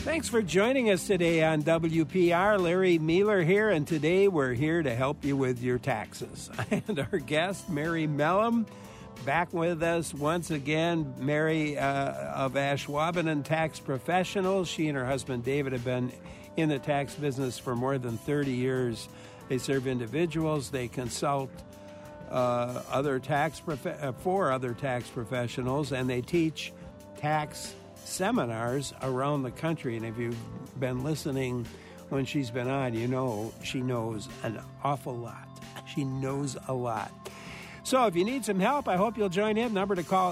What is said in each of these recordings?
Thanks for joining us today on WPR. Larry Mueller here, and today we're here to help you with your taxes. And our guest, Mary Mellum, back with us once again. Mary of Ashwaubenon Tax Professionals. She and her husband David have been in the tax business for more than 30 years. They serve individuals. They consult other tax professionals, and they teach tax seminars around the country. And if you've been listening when she's been on, you know she knows an awful lot. She knows a lot. So if you need some help, I hope you'll join in. Number to call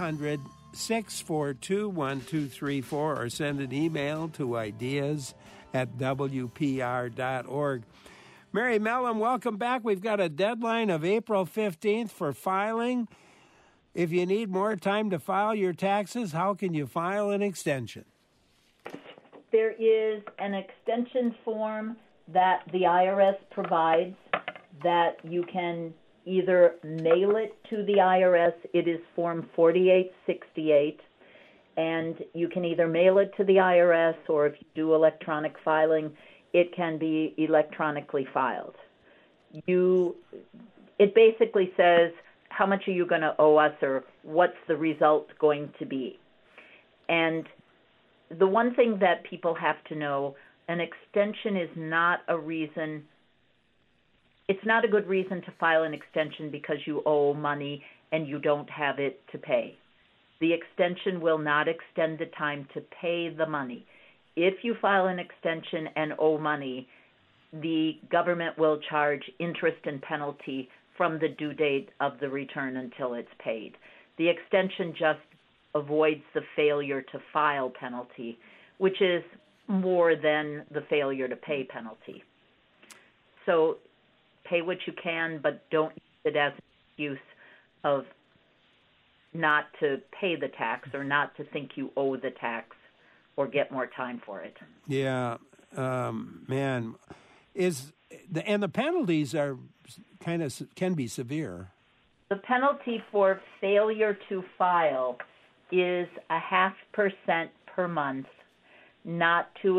800-642-1234 or send an email to ideas@wpr.org. Mary Mellum, welcome back. We've got a deadline of April 15th for filing. If you need more time to file your taxes, how can you file an extension? There is an extension form that the IRS provides that you can either mail it to the IRS. It is Form 4868, and you can either mail it to the IRS, or if you do electronic filing, it can be electronically filed. It basically says, how much are you going to owe us, or what's the result going to be? And the one thing that people have to know, an extension is not a reason, it's not a good reason to file an extension because you owe money and you don't have it to pay. The extension will not extend the time to pay the money. If you file an extension and owe money, the government will charge interest and penalty from the due date of the return until it's paid. The extension just avoids the failure to file penalty, which is more than the failure to pay penalty. So pay what you can, but don't use it as an excuse of not to pay the tax or not to think you owe the tax or get more time for it. Yeah, man. And the penalties are can be severe. The penalty for failure to file is 0.5% per month, not to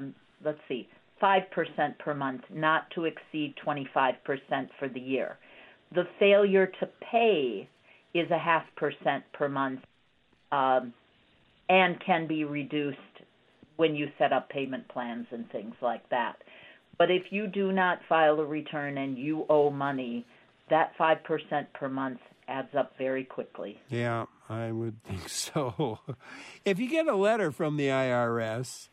5% per month, not to exceed 25% for the year. The failure to pay is 0.5% per month, and can be reduced when you set up payment plans and things like that. But if you do not file a return and you owe money, that 5% per month adds up very quickly. Yeah, I would think so. If you get a letter from the IRS,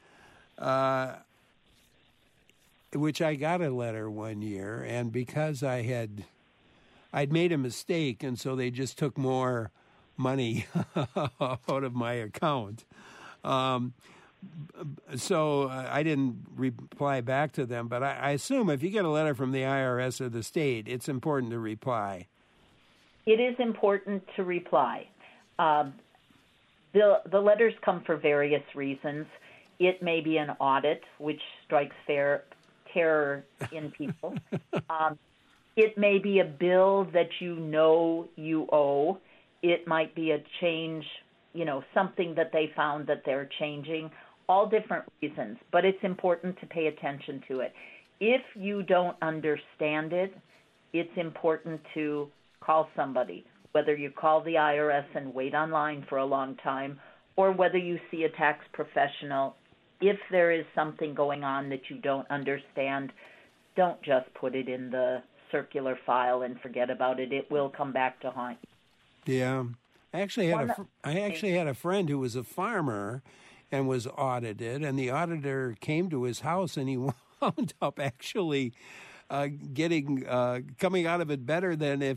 which I got a letter one year, and because I'd made a mistake, and so they just took more money out of my account. So I didn't reply back to them, but I assume if you get a letter from the IRS or the state, it's important to reply. It is important to reply. The letters come for various reasons. It may be an audit, which strikes terror in people. It may be a bill that you owe. It might be a change, something that they found that they're changing. All different reasons, but it's important to pay attention to it. If you don't understand it, it's important to call somebody, whether you call the IRS and wait online for a long time, or whether you see a tax professional. If there is something going on that you don't understand, don't just put it in the circular file and forget about it. It will come back to haunt you. Yeah. I actually had a friend who was a farmer and was audited, and the auditor came to his house, and he wound up actually coming out of it better than if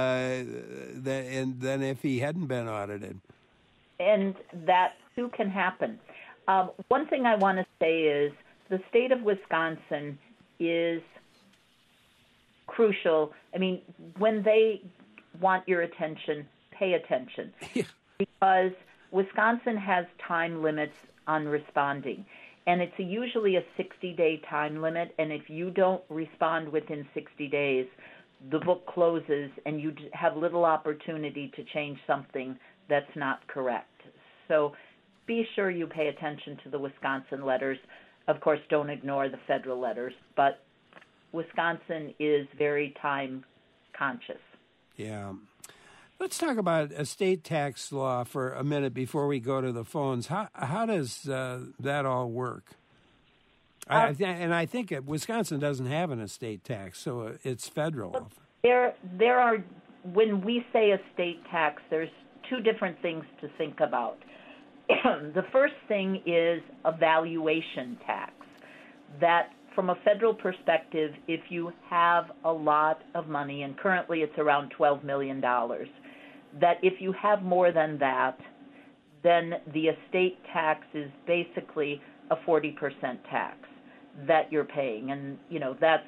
he hadn't been audited. And that too can happen. One thing I want to say is the state of Wisconsin is crucial. I mean, when they want your attention, pay attention. Because Wisconsin has time limits on responding, and it's usually a 60-day time limit, and if you don't respond within 60 days, the book closes and you have little opportunity to change something that's not correct. So be sure you pay attention to the Wisconsin letters. Of course, don't ignore the federal letters, but Wisconsin is very time conscious. Yeah. Let's talk about estate tax law for a minute before we go to the phones. How does that all work? I think Wisconsin doesn't have an estate tax, so it's federal. There are, when we say estate tax, there's two different things to think about. The first thing is a valuation tax. That, from a federal perspective, if you have a lot of money, and currently it's around $12 million, that if you have more than that, then the estate tax is basically a 40% tax that you're paying. And, that's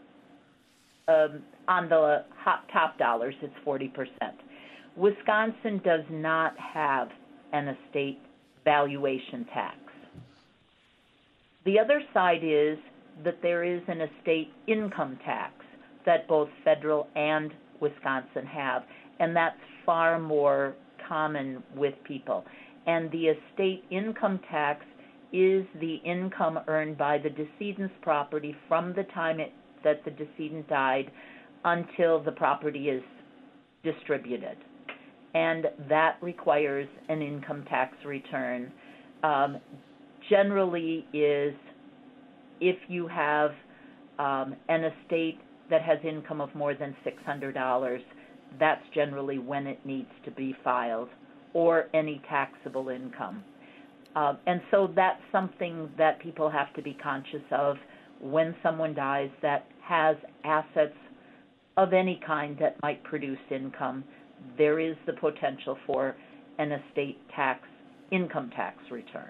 on the top dollars, it's 40%. Wisconsin does not have an estate valuation tax. The other side is that there is an estate income tax that both federal and Wisconsin have, and that's far more common with people. And the estate income tax is the income earned by the decedent's property from the time that the decedent died until the property is distributed. And that requires an income tax return. Generally is if you have an estate that has income of more than $600, that's generally when it needs to be filed, or any taxable income. And so that's something that people have to be conscious of when someone dies that has assets of any kind that might produce income. There is the potential for an estate tax, income tax return.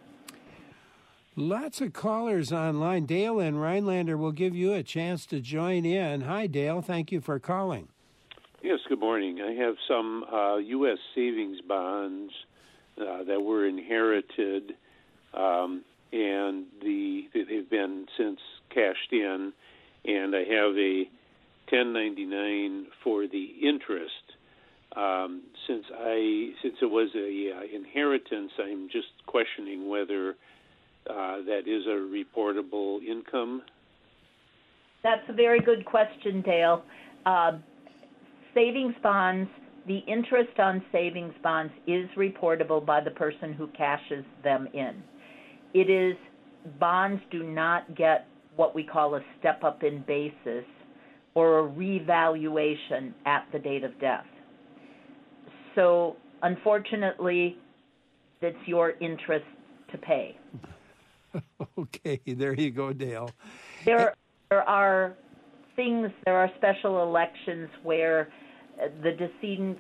Lots of callers online. Dale in Rhinelander will give you a chance to join in. Hi, Dale. Thank you for calling. Yes, good morning. I have some U.S. savings bonds that were inherited, and they've been since cashed in, and I have a 1099 for the interest. Since it was a inheritance, I'm just questioning whether that is a reportable income. That's a very good question, Dale. Savings bonds, the interest on savings bonds is reportable by the person who cashes them in. It is, bonds do not get what we call a step-up in basis or a revaluation at the date of death. So, unfortunately, it's your interest to pay. Okay, there you go, Dale. There are things, there are special elections where the decedent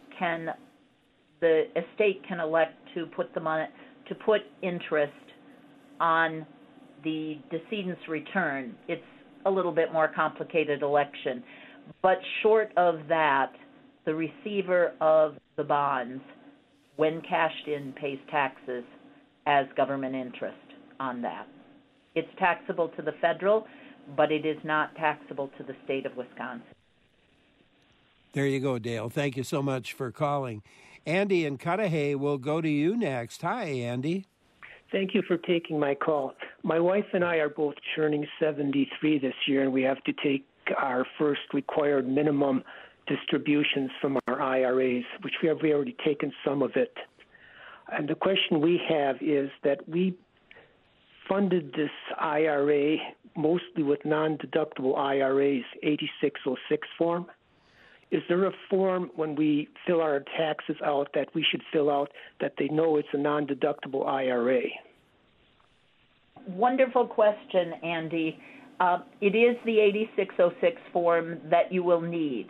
the estate can elect to put the money, to put interest on the decedent's return. It's a little bit more complicated election. But short of that, the receiver of the bonds, when cashed in, pays taxes as government interest on that. It's taxable to the federal, but it is not taxable to the state of Wisconsin. There you go, Dale. Thank you so much for calling. Andy in Cudahy will go to you next. Hi, Andy. Thank you for taking my call. My wife and I are both turning 73 this year, and we have to take our first required minimum distributions from our IRAs, which we have already taken some of it. And the question we have is that we funded this IRA mostly with non-deductible IRAs, 8606 form. Is there a form when we fill our taxes out that we should fill out that they know it's a non-deductible IRA? Wonderful question, Andy. It is the 8606 form that you will need.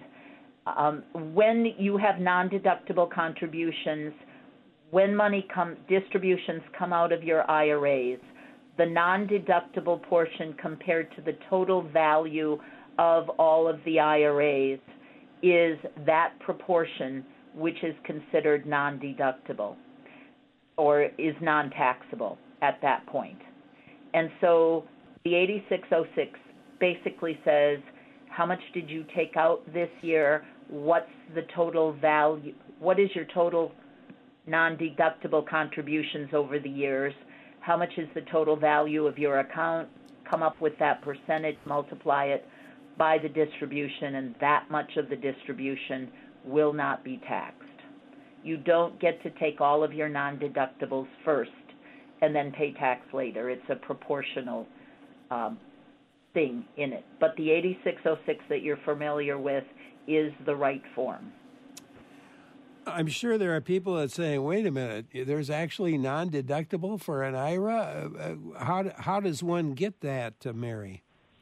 When you have non-deductible contributions, when distributions come out of your IRAs, the non-deductible portion compared to the total value of all of the IRAs is that proportion which is considered non-deductible or is non-taxable at that point. And so the 8606 basically says, how much did you take out this year? What's the total value? What is your total non-deductible contributions over the years. How much is the total value of your account? Come up with that percentage, multiply it by the distribution, and that much of the distribution will not be taxed. You don't get to take all of your non-deductibles first and then pay tax later. It's a proportional thing in it. But the 8606 that you're familiar with is the right form. I'm sure there are people that say, wait a minute, there's actually non-deductible for an IRA? How does one get that, Mary?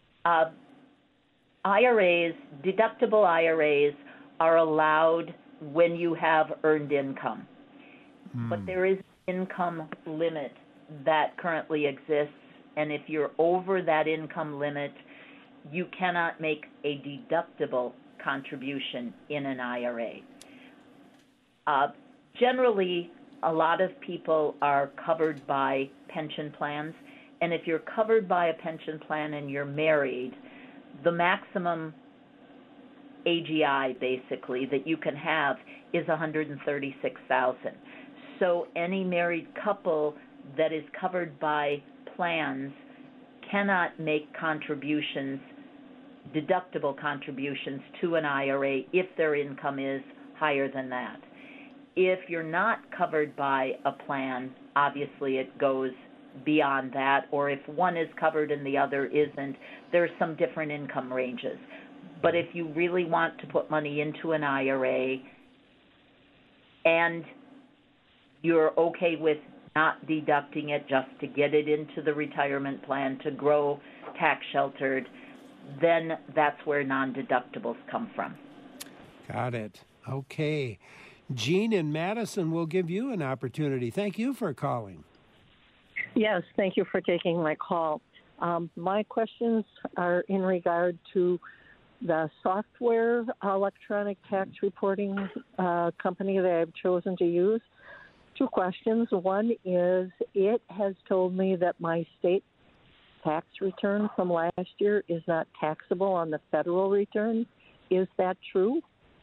IRAs, deductible IRAs, are allowed when you have earned income. But there is an income limit that currently exists, and if you're over that income limit, you cannot make a deductible contribution in an IRA. Generally, a lot of people are covered by pension plans, and if you're covered by a pension plan and you're married, the maximum AGI, basically, that you can have is $136,000. So any married couple that is covered by plans cannot make contributions, deductible contributions to an IRA if their income is higher than that. If you're not covered by a plan, obviously it goes beyond that, or if one is covered and the other isn't, there's some different income ranges. But if you really want to put money into an IRA and you're okay with not deducting it just to get it into the retirement plan to grow tax sheltered, then that's where non-deductibles come from. Got it. Okay. Jean in Madison will give you an opportunity. Thank you for calling. Yes, thank you for taking my call. My questions are in regard to the software electronic tax reporting company that I've chosen to use. Two questions. One is, it has told me that my state tax return from last year is not taxable on the federal return. Is that true?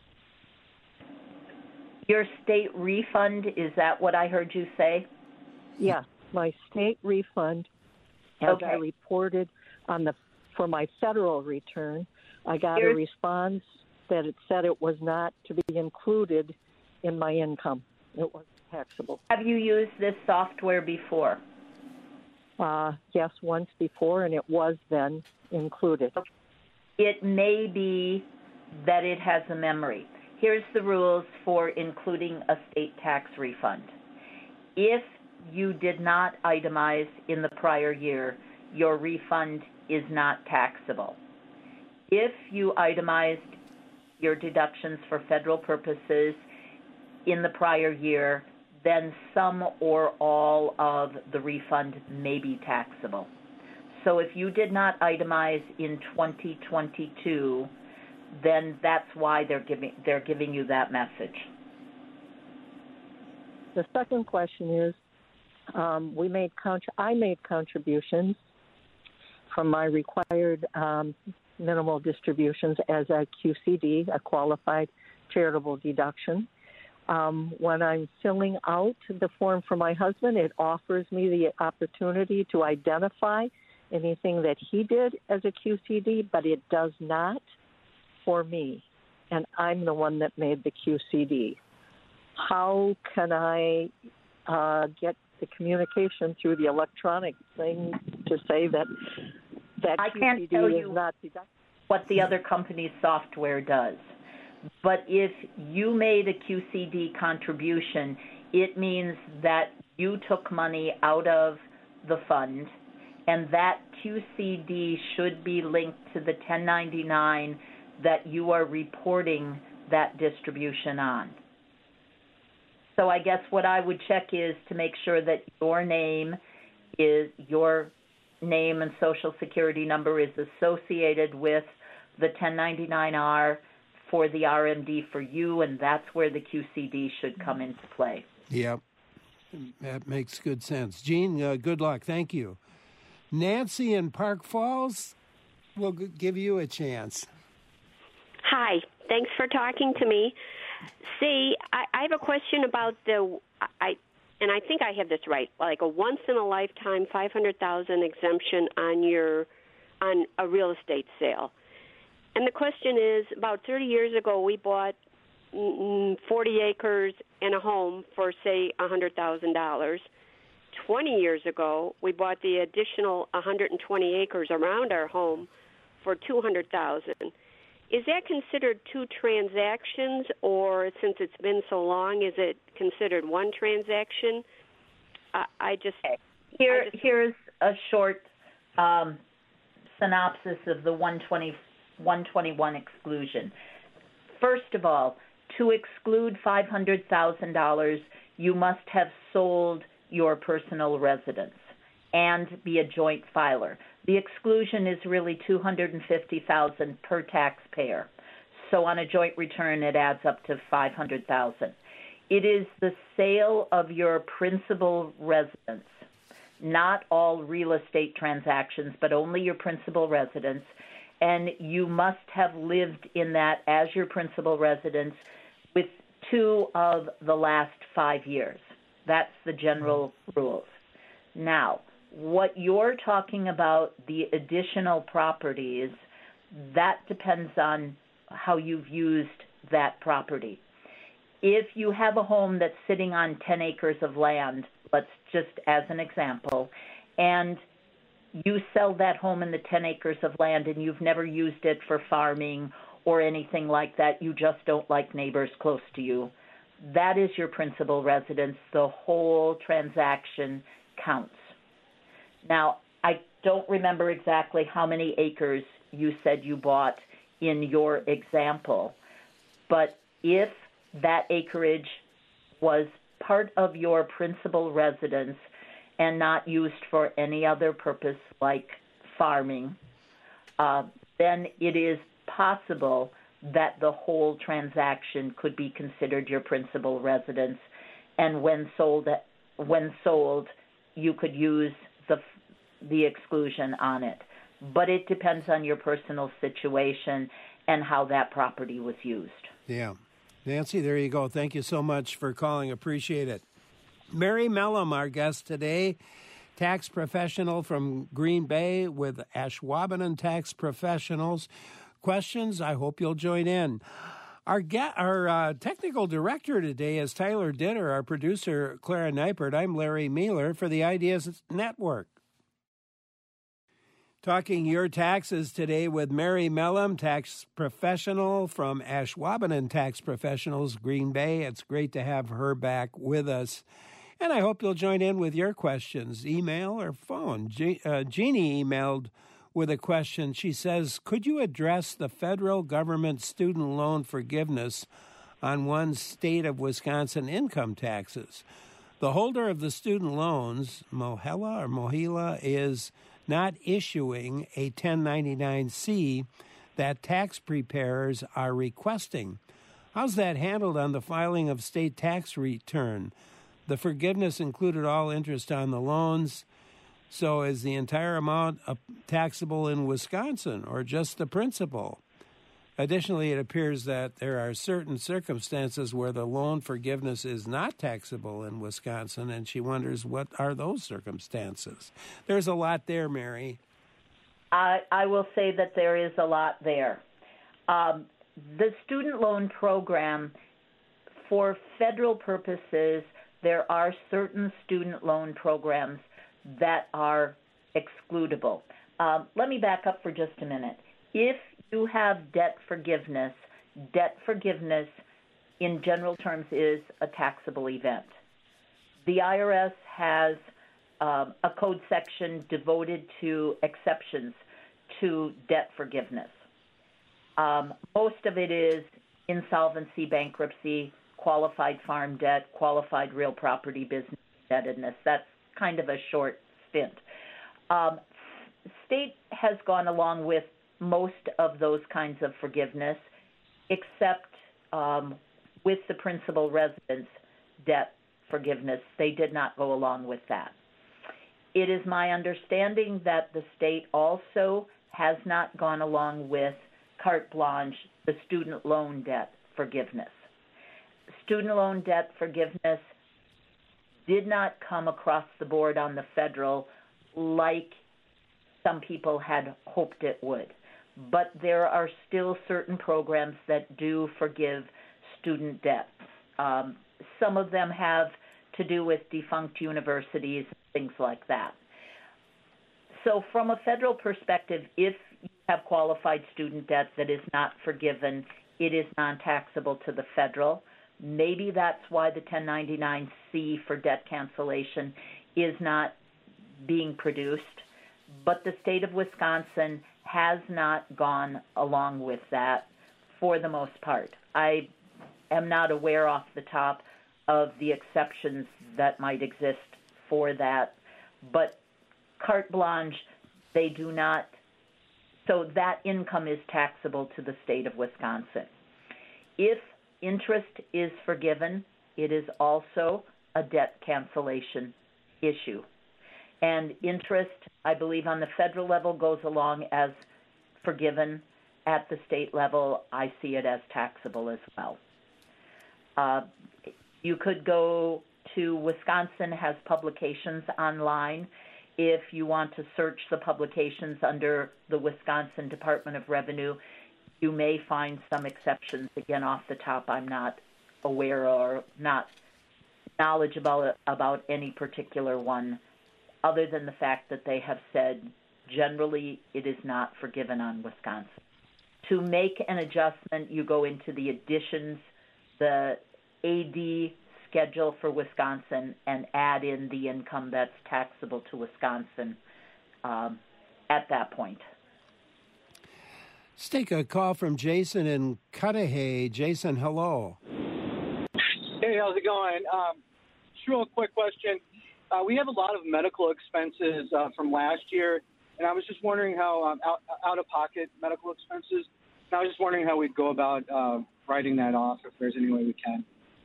Your state refund, is that what I heard you say? Yeah, my state refund, as I reported for my federal return, I got a response that it said it was not to be included in my income. It wasn't taxable. Have you used this software before? Yes, once before, and it was then included. It may be that it has a memory. Here's the rules for including a state tax refund. If you did not itemize in the prior year, your refund is not taxable. If you itemized your deductions for federal purposes in the prior year, then some or all of the refund may be taxable. So if you did not itemize in 2022, then that's why they're giving you that message. The second question is, I made contributions from my required minimal distributions as a QCD, a qualified charitable deduction. When I'm filling out the form for my husband, it offers me the opportunity to identify anything that he did as a QCD, but it does not for me, and I'm the one that made the QCD. How can I get the communication through the electronic thing to say that I QCD can't tell is you not deductible? What the other company's software does. But if you made a QCD contribution, it means that you took money out of the fund, and that QCD should be linked to the 1099 that you are reporting that distribution on. So I guess what I would check is to make sure that your name and Social Security number is associated with the 1099-R for the RMD for you, and that's where the QCD should come into play. Yep, that makes good sense. Jean, good luck. Thank you. Nancy in Park Falls, we'll give you a chance. Hi, thanks for talking to me. See, I have a question about the I think I have this right, like a once-in-a-lifetime $500,000 exemption on a real estate sale. And the question is, about 30 years ago, we bought 40 acres and a home for, say, $100,000. 20 years ago, we bought the additional 120 acres around our home for $200,000. Is that considered two transactions, or since it's been so long, is it considered one transaction? Here's a short synopsis of the 121 exclusion. First of all, to exclude $500,000, you must have sold your personal residence and be a joint filer. The exclusion is really $250,000 per taxpayer. So on a joint return, it adds up to $500,000. It is the sale of your principal residence, not all real estate transactions, but only your principal residence, and you must have lived in that as your principal residence with 2 of the last 5 years. That's the general rules. Now, what you're talking about, the additional properties, that depends on how you've used that property. If you have a home that's sitting on 10 acres of land, let's just as an example, and you sell that home in the 10 acres of land and you've never used it for farming or anything like that, you just don't like neighbors close to you, that is your principal residence. The whole transaction counts. Now, I don't remember exactly how many acres you said you bought in your example, but if that acreage was part of your principal residence and not used for any other purpose like farming, then it is possible that the whole transaction could be considered your principal residence, and when sold, you could use the exclusion on it. But it depends on your personal situation and how that property was used. Yeah. Nancy, there you go. Thank you so much for calling. Appreciate it. Mary Mellum, our guest today, tax professional from Green Bay with Ashwaubenon Tax Professionals. Questions? I hope you'll join in. Our technical director today is Tyler Dinner. Our producer, Clara Neipert. I'm Larry Mueller for the Ideas Network. Talking your taxes today with Mary Mellum, tax professional from Ashwaubenon Tax Professionals, Green Bay. It's great to have her back with us. And I hope you'll join in with your questions, email or phone. Jeannie emailed with a question. She says, could you address the federal government student loan forgiveness on one state of Wisconsin income taxes? The holder of the student loans, Mohila, is not issuing a 1099-C that tax preparers are requesting. How's that handled on the filing of state tax return? The forgiveness included all interest on the loans. So is the entire amount taxable in Wisconsin or just the principal? Additionally, it appears that there are certain circumstances where the loan forgiveness is not taxable in Wisconsin, and she wonders what are those circumstances. There's a lot there, Mary. I will say that there is a lot there. The student loan program, for federal purposes, there are certain student loan programs that are excludable. Let me back up for just a minute. If you have debt forgiveness in general terms is a taxable event. The IRS has a code section devoted to exceptions to debt forgiveness. Most of it is insolvency, bankruptcy, qualified farm debt, qualified real property business indebtedness. That's kind of a short stint. State has gone along with most of those kinds of forgiveness, except with the principal residence debt forgiveness. They did not go along with that. It is my understanding that the state also has not gone along with carte blanche, the student loan debt forgiveness. Student loan debt forgiveness did not come across the board on the federal like some people had hoped it would. But there are still certain programs that do forgive student debt. Some of them have to do with defunct universities, things like that. So from a federal perspective, if you have qualified student debt that is not forgiven, it is non-taxable to the federal. Maybe that's why the 1099-C for debt cancellation is not being produced. But the state of Wisconsin has not gone along with that for the most part. I am not aware off the top of the exceptions that might exist for that. But carte blanche, they do not. So that income is taxable to the state of Wisconsin. If interest is forgiven, it is also a debt cancellation issue. And interest, I believe, on the federal level goes along as forgiven. At the state level, I see it as taxable as well. You could go to Wisconsin has publications online. If you want to search the publications under the Wisconsin Department of Revenue, you may find some exceptions. Again, off the top, I'm not aware or not knowledgeable about any particular one, other than the fact that they have said generally it is not forgiven on Wisconsin. To make an adjustment, you go into the additions, the AD schedule for Wisconsin, and add in the income that's taxable to Wisconsin at that point. Let's take a call from Jason in Cudahy. Jason, hello. Hey, how's it going? Just real quick question. We have a lot of medical expenses from last year, and I was just wondering how out-of-pocket medical expenses, and I was just wondering how we'd go about writing that off, if there's any way we can.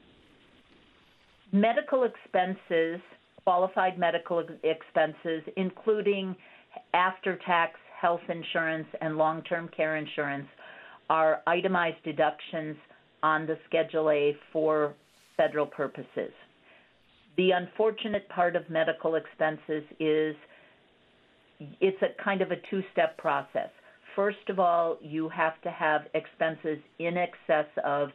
Medical expenses, qualified medical expenses, including after-tax health insurance and long-term care insurance, are itemized deductions on the Schedule A for federal purposes. The unfortunate part of medical expenses is it's a kind of a two-step process. First of all, you have to have expenses in excess of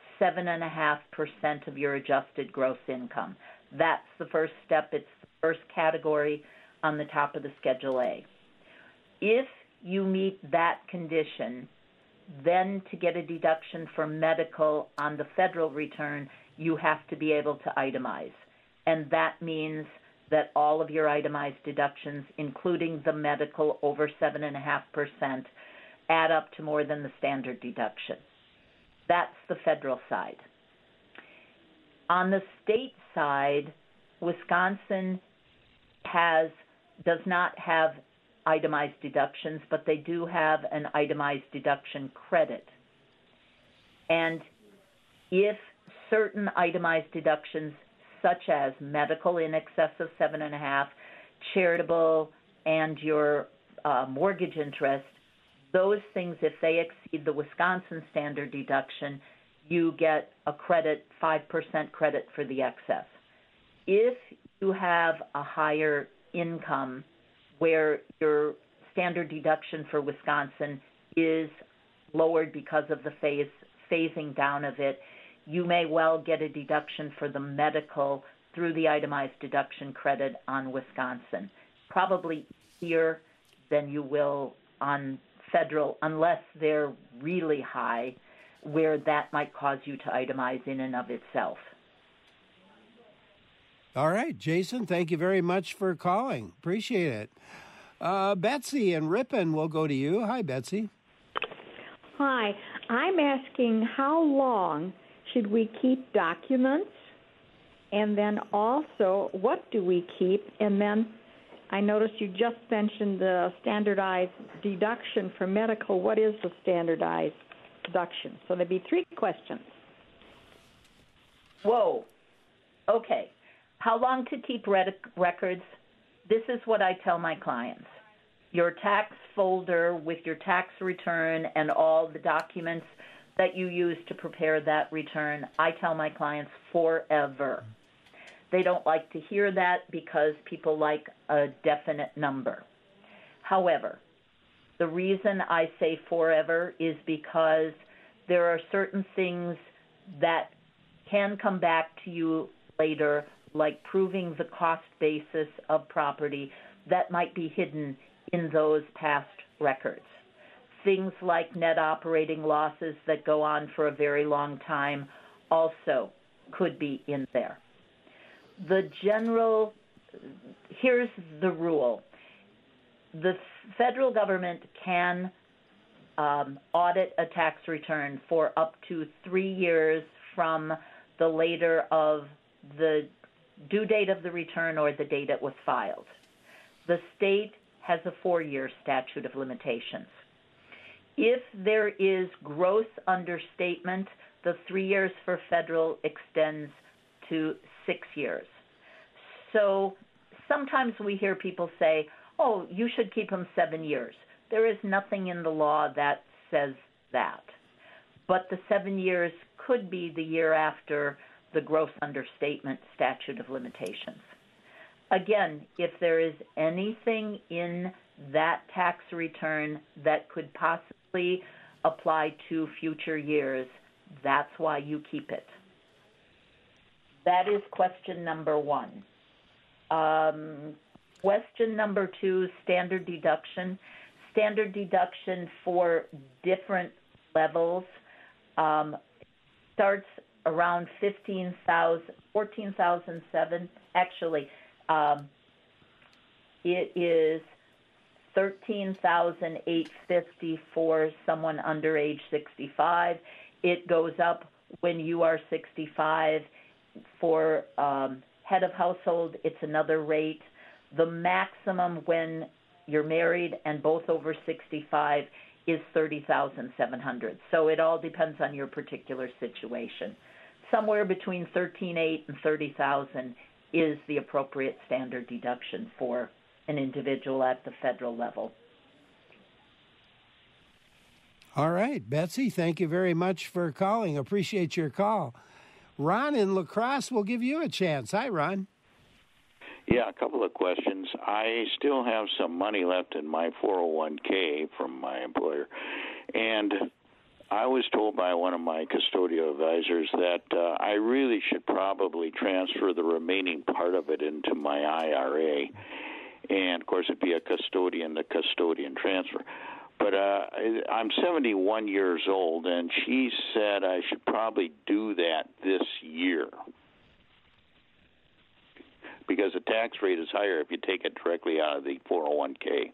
7.5% of your adjusted gross income. That's the first step. It's the first category on the top of the Schedule A. If you meet that condition, then to get a deduction for medical on the federal return, you have to be able to itemize. And that means that all of your itemized deductions, including the medical over 7.5%, add up to more than the standard deduction. That's the federal side. On the state side, Wisconsin does not have itemized deductions, but they do have an itemized deduction credit. And if certain itemized deductions, such as medical in excess of 7.5%, charitable, and your mortgage interest, those things, if they exceed the Wisconsin standard deduction, you get a credit, 5% credit for the excess. If you have a higher income where your standard deduction for Wisconsin is lowered because of the phasing down of it, you may well get a deduction for the medical through the itemized deduction credit on Wisconsin. Probably easier than you will on federal, unless they're really high, where that might cause you to itemize in and of itself. All right, Jason, thank you very much for calling. Appreciate it. Betsy and Ripon, we'll go to you. Hi, Betsy. Hi. I'm asking how long should we keep documents? And then also, what do we keep? And then I noticed you just mentioned the standardized deduction for medical. What is the standardized deduction? So there'd be three questions. Whoa. Okay. How long to keep records? This is what I tell my clients. Your tax folder with your tax return and all the documents that you use to prepare that return, I tell my clients forever. They don't like to hear that because people like a definite number. However, the reason I say forever is because there are certain things that can come back to you later, like proving the cost basis of property that might be hidden in those past records. Things like net operating losses that go on for a very long time also could be in there. Here's the rule. The federal government can audit a tax return for up to 3 years from the later of the due date of the return or the date it was filed. The state has a 4-year statute of limitations. If there is gross understatement, the 3 years for federal extends to 6 years. So sometimes we hear people say, oh, you should keep them 7 years. There is nothing in the law that says that. But the 7 years could be the year after the gross understatement statute of limitations. Again, if there is anything in that tax return that could possibly apply to future years, that's why you keep it. That is question number one. Question number two, standard deduction. Standard deduction for different levels starts around $14,007. Actually, it is $13,850 for someone under age 65. It goes up when you are 65. For head of household, it's another rate. The maximum when you're married and both over 65 is $30,700. So it all depends on your particular situation. Somewhere between $13,800 and $30,000 is the appropriate standard deduction for an individual at the federal level. All right, Betsy, thank you very much for calling. Appreciate your call. Ron in La Crosse will give you a chance. Hi, Ron. Yeah, a couple of questions. I still have some money left in my 401k from my employer, and I was told by one of my custodial advisors that I really should probably transfer the remaining part of it into my IRA, and, of course, it'd be a custodian-to-custodian transfer. But I'm 71 years old, and she said I should probably do that this year because the tax rate is higher if you take it directly out of the 401k.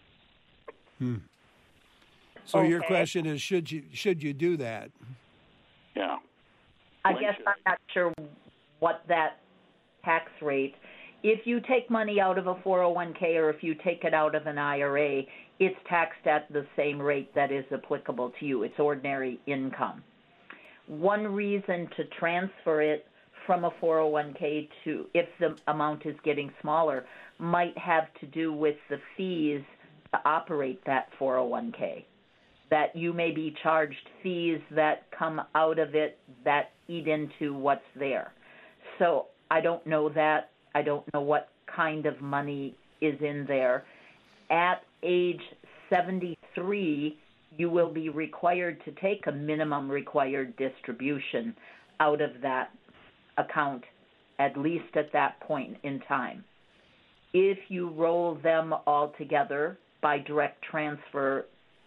So okay. Your question is, should you do that? Yeah. I guess I'm not sure what that tax rate. If you take money out of a 401k or if you take it out of an IRA, it's taxed at the same rate that is applicable to you. It's ordinary income. One reason to transfer it from a 401k to, if the amount is getting smaller, might have to do with the fees to operate that 401k. That you may be charged fees that come out of it that eat into what's there. So I don't know that. I don't know what kind of money is in there. At age 73, you will be required to take a minimum required distribution out of that account, at least at that point in time. If you roll them all together by direct transfer,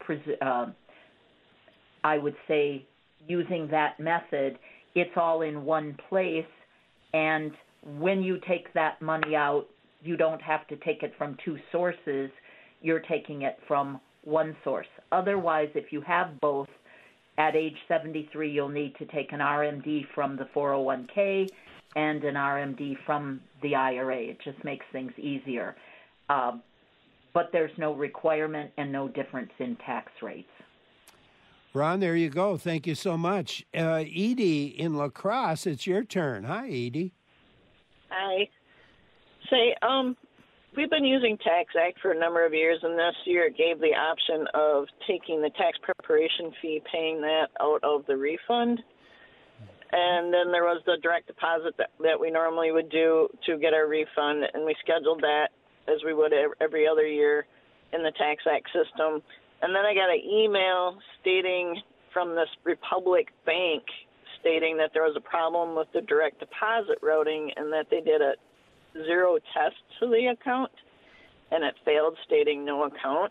I would say using that method, it's all in one place, and when you take that money out, you don't have to take it from two sources. You're taking it from one source. Otherwise, if you have both, at age 73, you'll need to take an RMD from the 401k and an RMD from the IRA. It just makes things easier. But there's no requirement and no difference in tax rates. Ron, there you go. Thank you so much. Edie in La Crosse, it's your turn. Hi, Edie. Hi. Say, we've been using TaxAct for a number of years, and this year it gave the option of taking the tax preparation fee, paying that out of the refund. and then there was the direct deposit that we normally would do to get our refund, and we scheduled that as we would every other year in the Tax Act system. And then I got an email stating from this Republic Bank stating that there was a problem with the direct deposit routing and that they did a zero test to the account, and it failed, stating no account.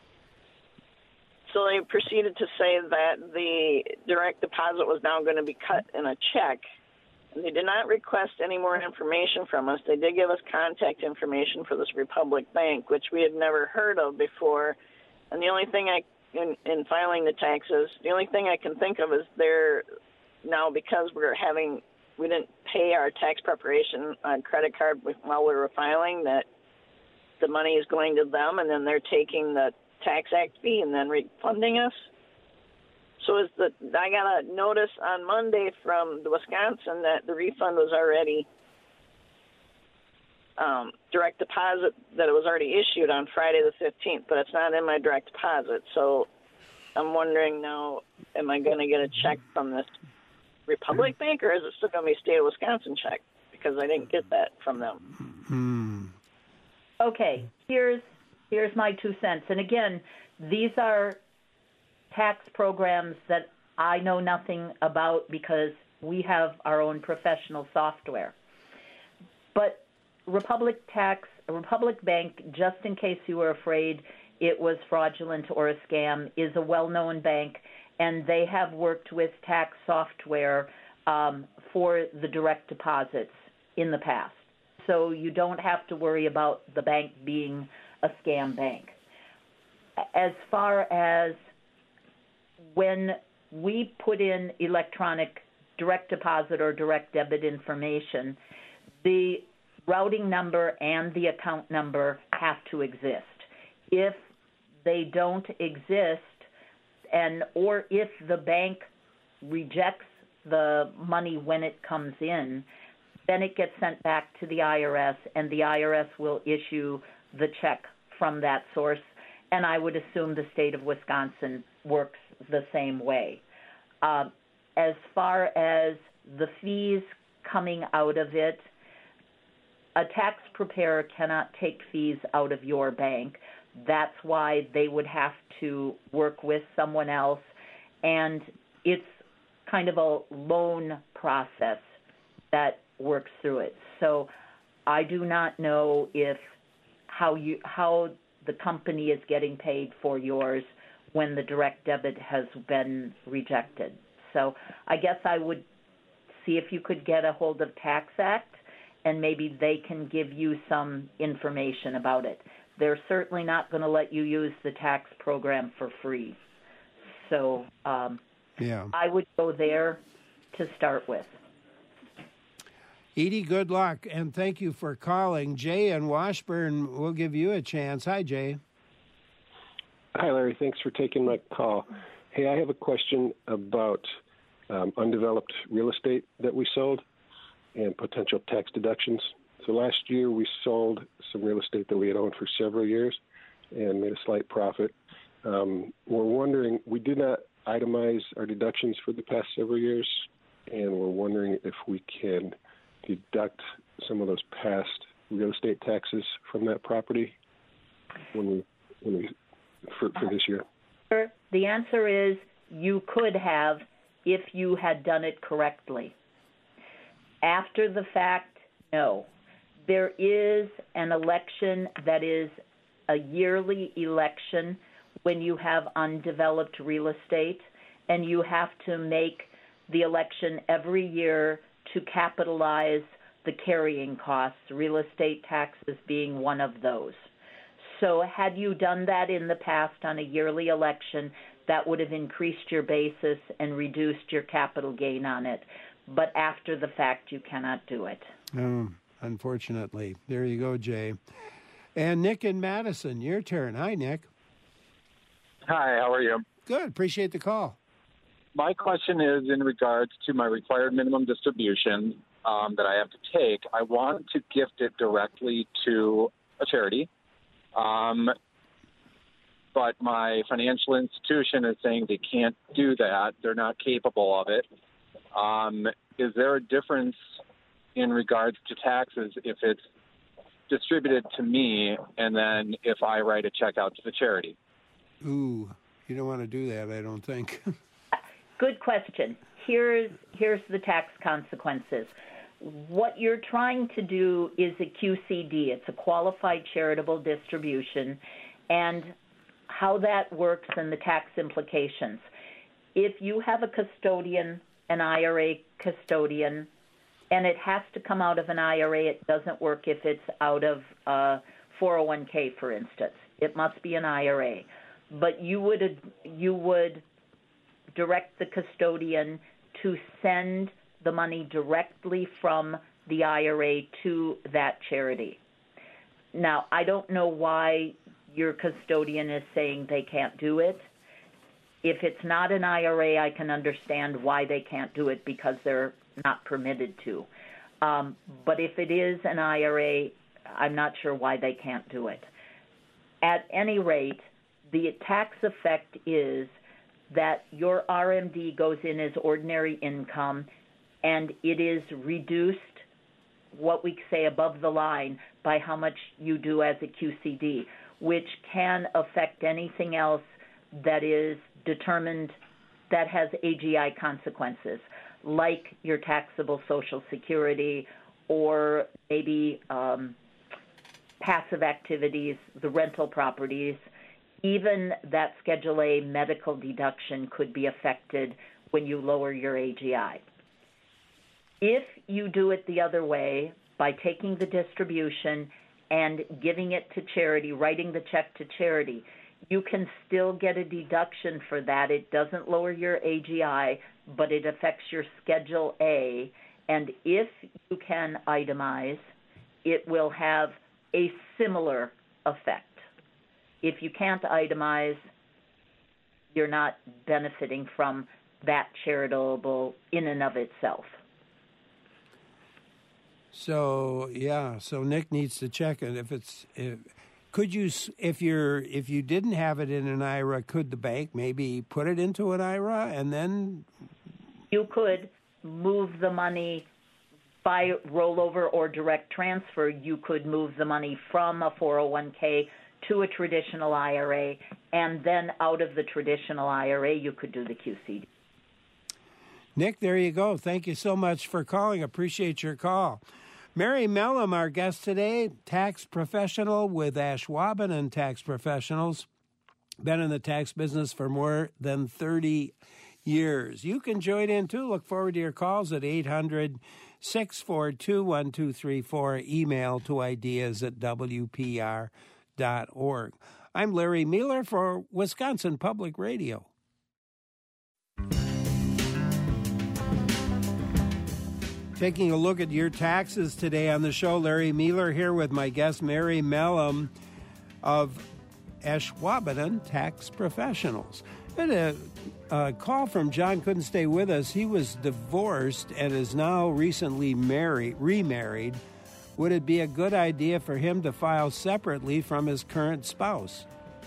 So they proceeded to say that the direct deposit was now going to be cut in a check. And they did not request any more information from us. They did give us contact information for this Republic Bank, which we had never heard of before. And the only thing in filing the taxes, the only thing I can think of is they're now, because we didn't pay our tax preparation on credit card while we were filing, that the money is going to them, and then they're taking the Tax Act fee and then refunding us. So I got a notice on Monday from the Wisconsin that the refund was already direct deposit, that it was already issued on Friday the 15th, but it's not in my direct deposit. So I'm wondering now, am I going to get a check from this Republic Bank, or is it still going to be a state of Wisconsin check? Because I didn't get that from them. Okay, here's my 2 cents. And again, these are tax programs that I know nothing about because we have our own professional software. But Republic Bank, just in case you were afraid it was fraudulent or a scam, is a well-known bank, and they have worked with tax software for the direct deposits in the past. So you don't have to worry about the bank being a scam bank. As far as when we put in electronic direct deposit or direct debit information, the routing number and the account number have to exist. If they don't exist, or if the bank rejects the money when it comes in, then it gets sent back to the IRS, and the IRS will issue the check from that source. And I would assume the state of Wisconsin works the same way. As far as the fees coming out of it, a tax preparer cannot take fees out of your bank. That's why they would have to work with someone else, and it's kind of a loan process that works through it. So I do not know how the company is getting paid for yours when the direct debit has been rejected. So I guess I would see if you could get a hold of Tax Act, and maybe they can give you some information about it. They're certainly not going to let you use the tax program for free. So I would go there to start with. Edie, good luck, and thank you for calling. Jay and Washburn will give you a chance. Hi, Jay. Hi, Larry. Thanks for taking my call. Hey, I have a question about undeveloped real estate that we sold and potential tax deductions. So last year we sold some real estate that we had owned for several years and made a slight profit. We're wondering, we did not itemize our deductions for the past several years, and we're wondering if we can deduct some of those past real estate taxes from that property for this year. The answer is you could have if you had done it correctly. After the fact, no. There is an election that is a yearly election when you have undeveloped real estate, and you have to make the election every year to capitalize the carrying costs, real estate taxes being one of those. So had you done that in the past on a yearly election, that would have increased your basis and reduced your capital gain on it. But after the fact, you cannot do it. Oh, unfortunately. There you go, Jay. And Nick in Madison, your turn. Hi, Nick. Hi, how are you? Good. Appreciate the call. My question is in regards to my required minimum distribution that I have to take. I want to gift it directly to a charity, but my financial institution is saying they can't do that. They're not capable of it. Is there a difference in regards to taxes if it's distributed to me and then if I write a check out to the charity? Ooh, you don't want to do that, I don't think. Good question. Here's the tax consequences. What you're trying to do is a QCD. It's a qualified charitable distribution, and how that works and the tax implications. If you have a custodian, an IRA custodian, and it has to come out of an IRA, it doesn't work if it's out of 401k, for instance. It must be an IRA. But you would direct the custodian to send the money directly from the IRA to that charity. Now, I don't know why your custodian is saying they can't do it. If it's not an IRA, I can understand why they can't do it because they're not permitted to. But if it is an IRA, I'm not sure why they can't do it. At any rate, the tax effect is that your RMD goes in as ordinary income, and it is reduced, what we say above the line, by how much you do as a QCD, which can affect anything else that is determined that has AGI consequences, like your taxable Social Security or maybe passive activities, the rental properties. Even that Schedule A medical deduction could be affected when you lower your AGI. If you do it the other way, by taking the distribution and giving it to charity, writing the check to charity, you can still get a deduction for that. It doesn't lower your AGI, but it affects your Schedule A. And if you can itemize, it will have a similar effect. If you can't itemize, you're not benefiting from that charitable in and of itself. So Nick needs to check it. If you didn't have it in an IRA, could the bank maybe put it into an IRA and then? You could move the money by rollover or direct transfer. You could move the money from a 401k to a traditional IRA, and then out of the traditional IRA, you could do the QCD. Nick, there you go. Thank you so much for calling. Appreciate your call. Mary Mellum, our guest today, tax professional with Ashwaubenon Tax Professionals. Been in the tax business for more than 30 years. You can join in, too. Look forward to your calls at 800-642-1234. Email to ideas@WPR.org. I'm Larry Mueller for Wisconsin Public Radio. Taking a look at your taxes today on the show, Larry Mueller here with my guest, Mary Mellum of Ashwaubenon Tax Professionals. Had a call from John, couldn't stay with us. He was divorced and is now recently remarried. Would it be a good idea for him to file separately from his current spouse?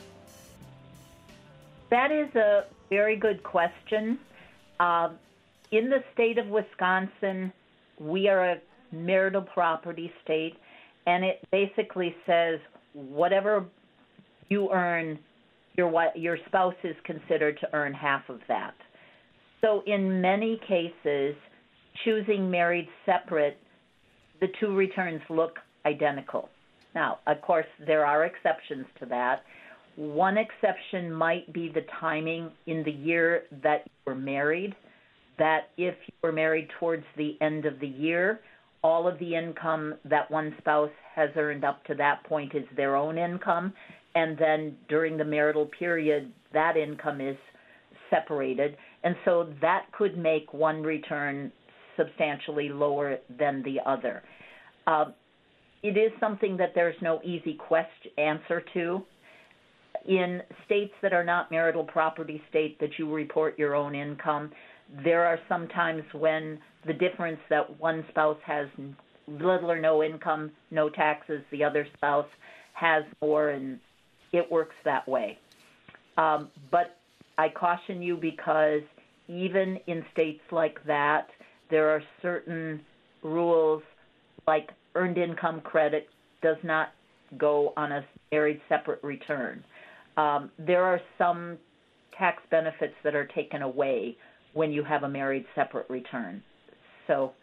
That is a very good question. In the state of Wisconsin, we are a marital property state, and it basically says whatever you earn, your spouse is considered to earn half of that. So in many cases, choosing married separate, the two returns look identical. Now, of course, there are exceptions to that. One exception might be the timing in the year that you were married, that if you were married towards the end of the year, all of the income that one spouse has earned up to that point is their own income, and then during the marital period, that income is separated. And so that could make one return substantially lower than the other. It is something that there's no easy answer to. In states that are not marital property state that you report your own income, there are some times when the difference that one spouse has little or no income, no taxes, the other spouse has more, and it works that way. But I caution you because even in states like that, there are certain rules, like earned income credit does not go on a married separate return. There are some tax benefits that are taken away when you have a married separate return. So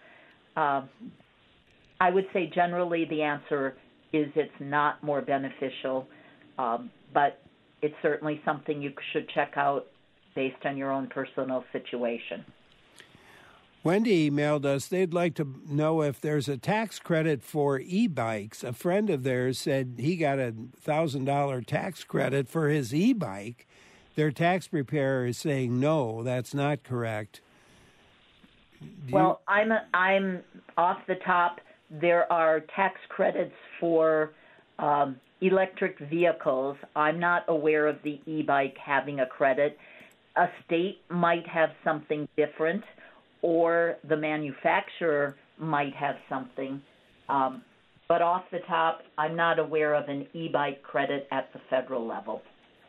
I would say generally the answer is it's not more beneficial, but it's certainly something you should check out based on your own personal situation. Wendy emailed us, they'd like to know if there's a tax credit for e-bikes. A friend of theirs said he got a $1,000 tax credit for his e-bike. Their tax preparer is saying, no, that's not correct. Well, I'm off the top. There are tax credits for electric vehicles. I'm not aware of the e-bike having a credit. A state might have something different, or the manufacturer might have something. But off the top, I'm not aware of an e-bike credit at the federal level.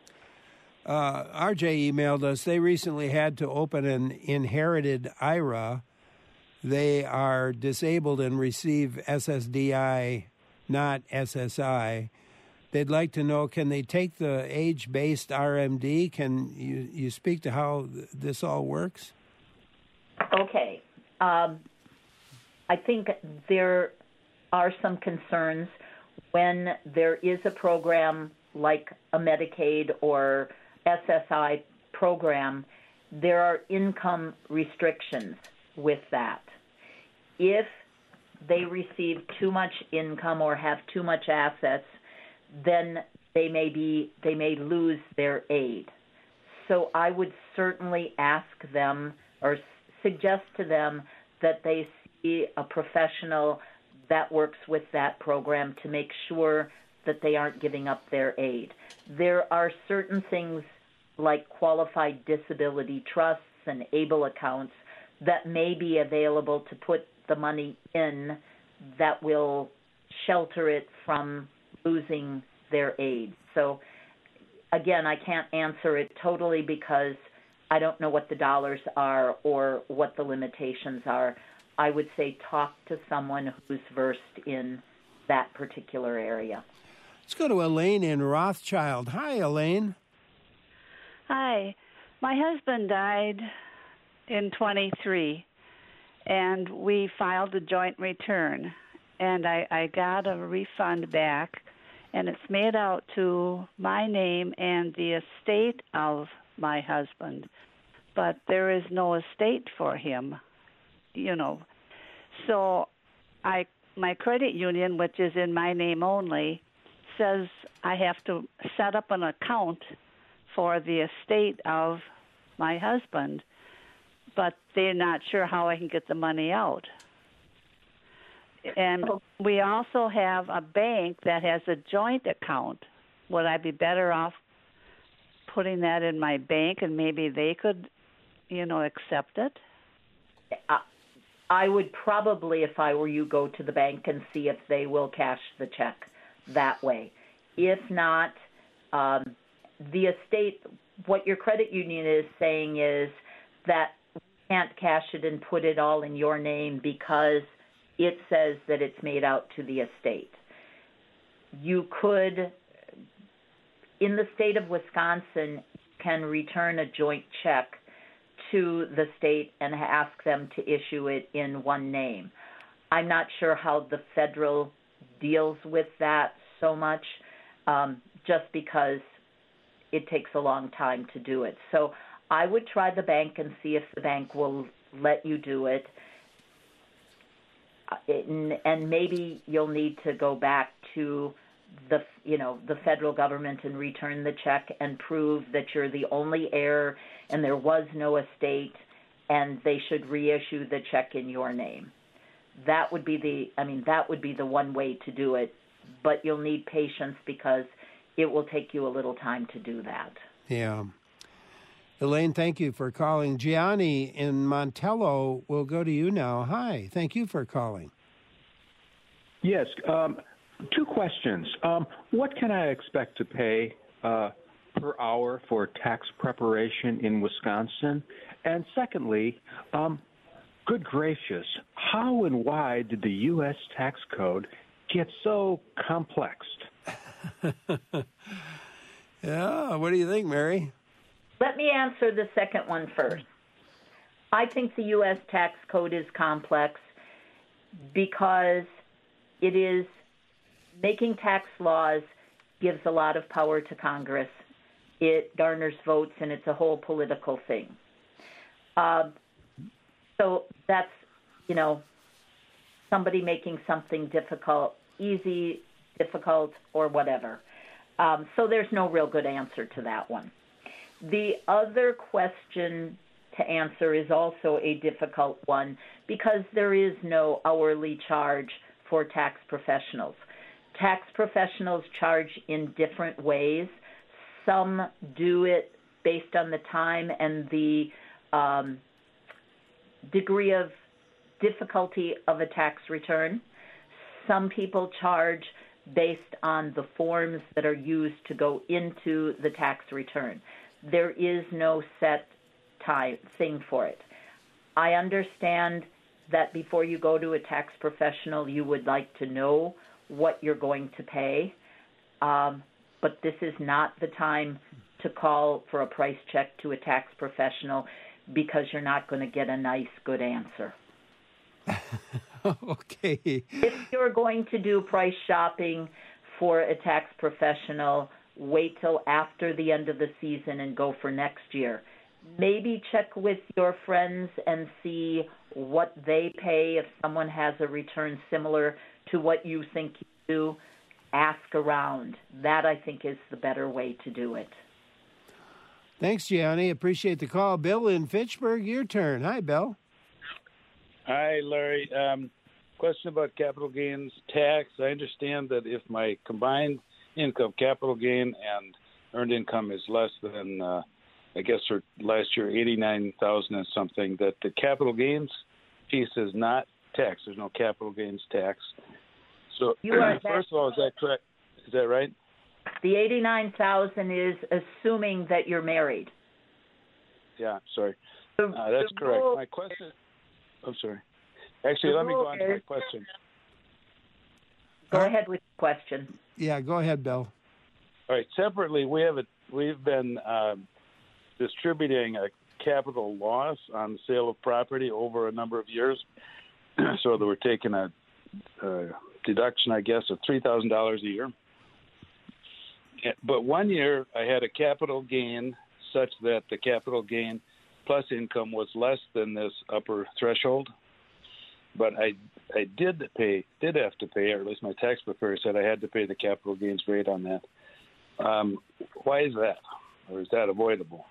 RJ emailed us, they recently had to open an inherited IRA. They are disabled and receive SSDI, not SSI. They'd like to know, can they take the age-based RMD? Can you speak to how this all works? Okay. I think there are some concerns when there is a program like a Medicaid or SSI program. There are income restrictions with that. If they receive too much income or have too much assets, then they may lose their aid. So I would certainly ask them or suggest to them that they see a professional that works with that program to make sure that they aren't giving up their aid. There are certain things like qualified disability trusts and ABLE accounts that may be available to put the money in that will shelter it from losing their aid. So, again, I can't answer it totally because I don't know what the dollars are or what the limitations are. I would say talk to someone who's versed in that particular area. Let's go to Elaine in Rothschild. Hi, Elaine. Hi. My husband died in 23, and we filed a joint return, and I got a refund back, and it's made out to my name and the estate of my husband, but there is no estate for him, you know. So my credit union, which is in my name only, says I have to set up an account for the estate of my husband, but they're not sure how I can get the money out. And we also have a bank that has a joint account. Would I be better off putting that in my bank and maybe they could, accept it? I would probably, if I were you, go to the bank and see if they will cash the check that way. If not, the estate, what your credit union is saying is that we can't cash it and put it all in your name because it says that it's made out to the estate. You could, in the state of Wisconsin, can return a joint check to the state and ask them to issue it in one name. I'm not sure how the federal deals with that so much, just because it takes a long time to do it. So I would try the bank and see if the bank will let you do it. And maybe you'll need to go back to the federal government and return the check and prove that you're the only heir and there was no estate, and they should reissue the check in your name. That would be the one way to do it, but you'll need patience because it will take you a little time to do that. Yeah. Elaine, thank you for calling. Gianni in Montello, we'll go to you now. Hi, thank you for calling. Yes, two questions. What can I expect to pay per hour for tax preparation in Wisconsin? And secondly, good gracious, how and why did the U.S. tax code get so complex? Yeah, what do you think, Mary? Let me answer the second one first. I think the U.S. tax code is complex because it is making tax laws gives a lot of power to Congress. It garners votes, and it's a whole political thing. So that's, somebody making something difficult, easy, difficult, or whatever. So there's no real good answer to that one. The other question to answer is also a difficult one because there is no hourly charge for tax professionals. Tax professionals charge in different ways. Some do it based on the time and the degree of difficulty of a tax return. Some people charge based on the forms that are used to go into the tax return. There is no set time thing for it. I understand that before you go to a tax professional, you would like to know what you're going to pay, but this is not the time to call for a price check to a tax professional because you're not going to get a nice, good answer. Okay. If you're going to do price shopping for a tax professional, wait till after the end of the season and go for next year. Maybe check with your friends and see what they pay. If someone has a return similar to what you think you do, ask around. That, I think, is the better way to do it. Thanks, Gianni. Appreciate the call. Bill in Fitchburg, your turn. Hi, Bill. Hi, Larry. Question about capital gains tax. I understand that if my combined income, capital gain, and earned income is less than, I guess for last year, $89,000 and something, that the capital gains piece is not taxed. There's no capital gains tax. So, first of all, is that correct? Is that right? The $89,000 is assuming that you're married. Yeah, sorry. That's correct. My question. I'm sorry. Actually, let me go on to my question. Go ahead with the question. Yeah, go ahead, Bill. All right. Separately, we've been distributing a capital loss on the sale of property over a number of years, so that we're taking a deduction, I guess, of $3,000 a year. But one year, I had a capital gain such that the capital gain plus income was less than this upper threshold. But I did have to pay, or at least my tax preparer said I had to pay the capital gains rate on that. Why is that? Or is that avoidable?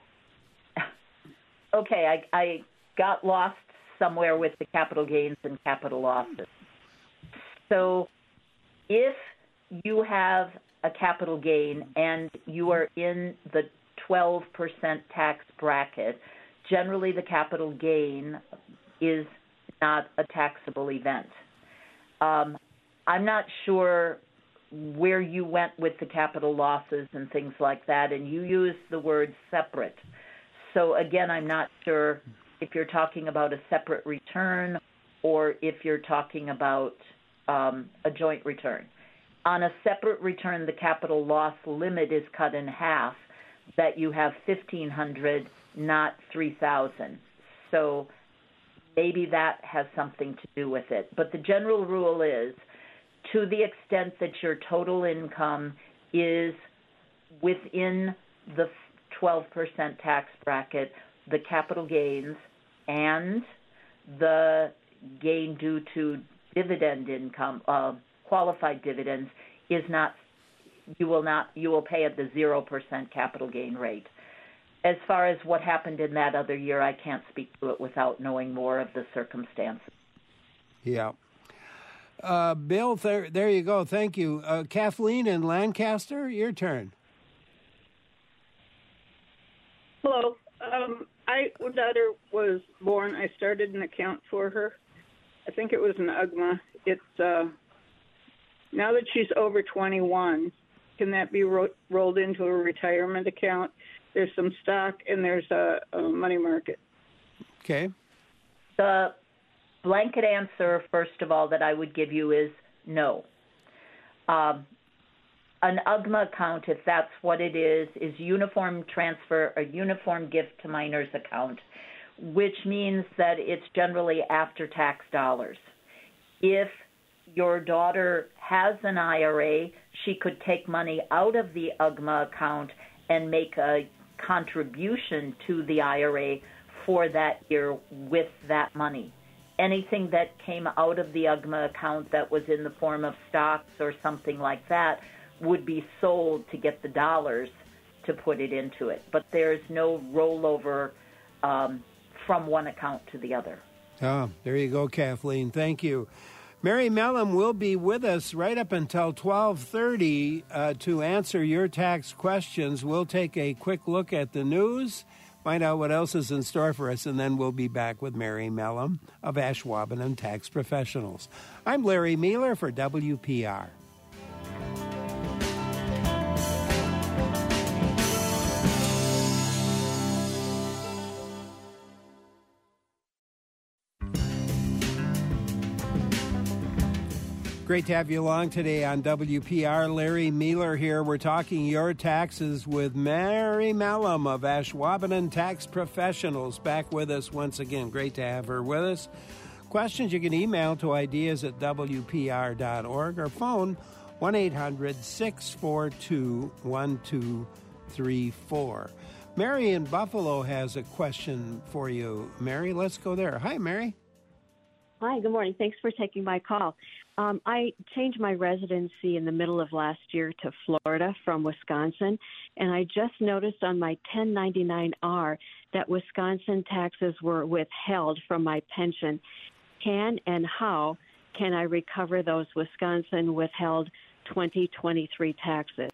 Okay, I got lost somewhere with the capital gains and capital losses. So if you have a capital gain and you are in the 12% tax bracket, generally the capital gain is not a taxable event. I'm not sure where you went with the capital losses and things like that, and you used the word separate. So again, I'm not sure if you're talking about a separate return or if you're talking about a joint return. On a separate return, the capital loss limit is cut in half, that you have $1,500, not $3,000. So maybe that has something to do with it. But the general rule is, to the extent that your total income is within the 12% tax bracket, the capital gains and the gain due to dividend income, qualified dividends, is not. You will pay at the 0% capital gain rate. As far as what happened in that other year, I can't speak to it without knowing more of the circumstances. Yeah. Bill, there you go. Thank you. Kathleen in Lancaster, your turn. Hello. When daughter was born, I started an account for her. I think it was an UGMA. It's now that she's over 21, can that be rolled into a retirement account? There's some stock and there's a money market. Okay. The blanket answer, first of all, that I would give you is no. An UGMA account, if that's what it is uniform transfer, a uniform gift to minors account, which means that it's generally after-tax dollars. If your daughter has an IRA, she could take money out of the UGMA account and make a contribution to the IRA for that year with that money. Anything that came out of the UGMA account that was in the form of stocks or something like that would be sold to get the dollars to put it into it. But there's no rollover from one account to the other. Oh, there you go, Kathleen. Thank you. Mary Mellum will be with us right up until 12:30 to answer your tax questions. We'll take a quick look at the news, find out what else is in store for us, and then we'll be back with Mary Mellum of Ashwaubenon Tax Professionals. I'm Larry Mealer for WPR. Great to have you along today on WPR. Larry Mealer here. We're talking your taxes with Mary Mellum of Ashwaubenon Tax Professionals. Back with us once again. Great to have her with us. Questions you can email to ideas@wpr.org or phone 1-800-642-1234. Mary in Buffalo has a question for you. Mary, let's go there. Hi, Mary. Hi, good morning. Thanks for taking my call. I changed my residency in the middle of last year to Florida from Wisconsin, and I just noticed on my 1099-R that Wisconsin taxes were withheld from my pension. Can and how can I recover those Wisconsin withheld 2023 taxes?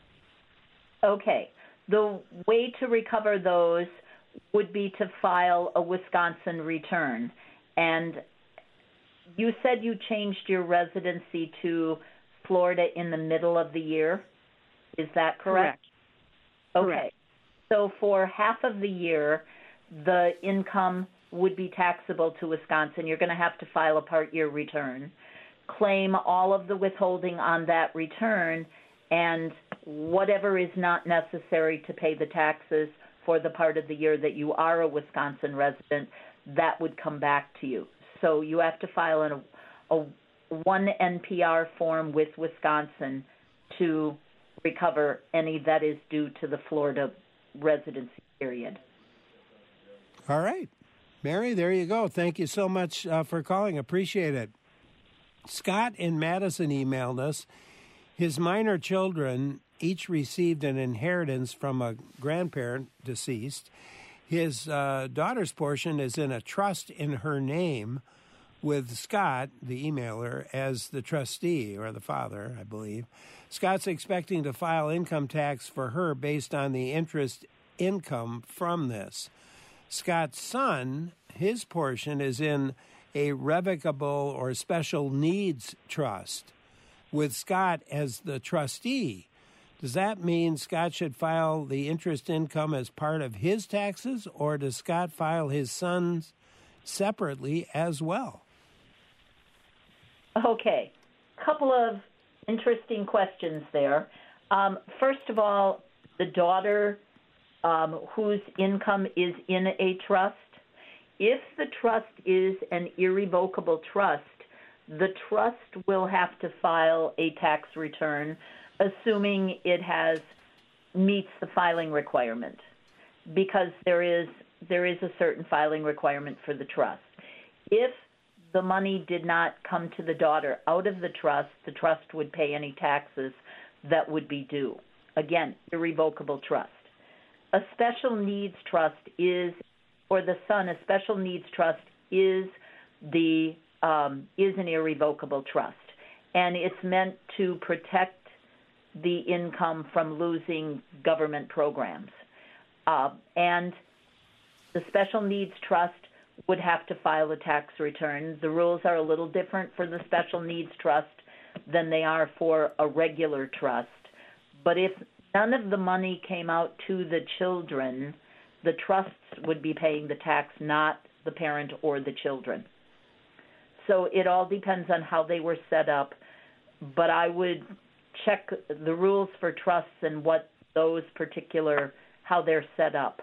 Okay. The way to recover those would be to file a Wisconsin return. And you said you changed your residency to Florida in the middle of the year. Is that correct? Correct. Okay. Correct. So for half of the year, the income would be taxable to Wisconsin. You're going to have to file a part-year return, claim all of the withholding on that return, and whatever is not necessary to pay the taxes for the part of the year that you are a Wisconsin resident, that would come back to you. So you have to file a one NPR form with Wisconsin to recover any that is due to the Florida residency period. All right. Mary, there you go. Thank you so much for calling. Appreciate it. Scott in Madison emailed us. His minor children each received an inheritance from a grandparent deceased. His daughter's portion is in a trust in her name with Scott, the emailer, as the trustee, or the father, I believe. Scott's expecting to file income tax for her based on the interest income from this. Scott's son, his portion is in a revocable or special needs trust with Scott as the trustee. Does that mean Scott should file the interest income as part of his taxes, or does Scott file his son's separately as well? Okay. Couple of interesting questions there. First of all, the daughter whose income is in a trust, if the trust is an irrevocable trust, the trust will have to file a tax return, assuming it meets the filing requirement, because there is a certain filing requirement for the trust. If the money did not come to the daughter out of the trust would pay any taxes that would be due. Again, irrevocable trust. A special needs trust is, for the son, a special needs trust is an irrevocable trust, and it's meant to protect the income from losing government programs. And the special needs trust would have to file a tax return. The rules are a little different for the special needs trust than they are for a regular trust, But if none of the money came out to the children, the trusts would be paying the tax, not the parent or the children. So it all depends on how they were set up, but I would check the rules for trusts and what those particular, how they're set up.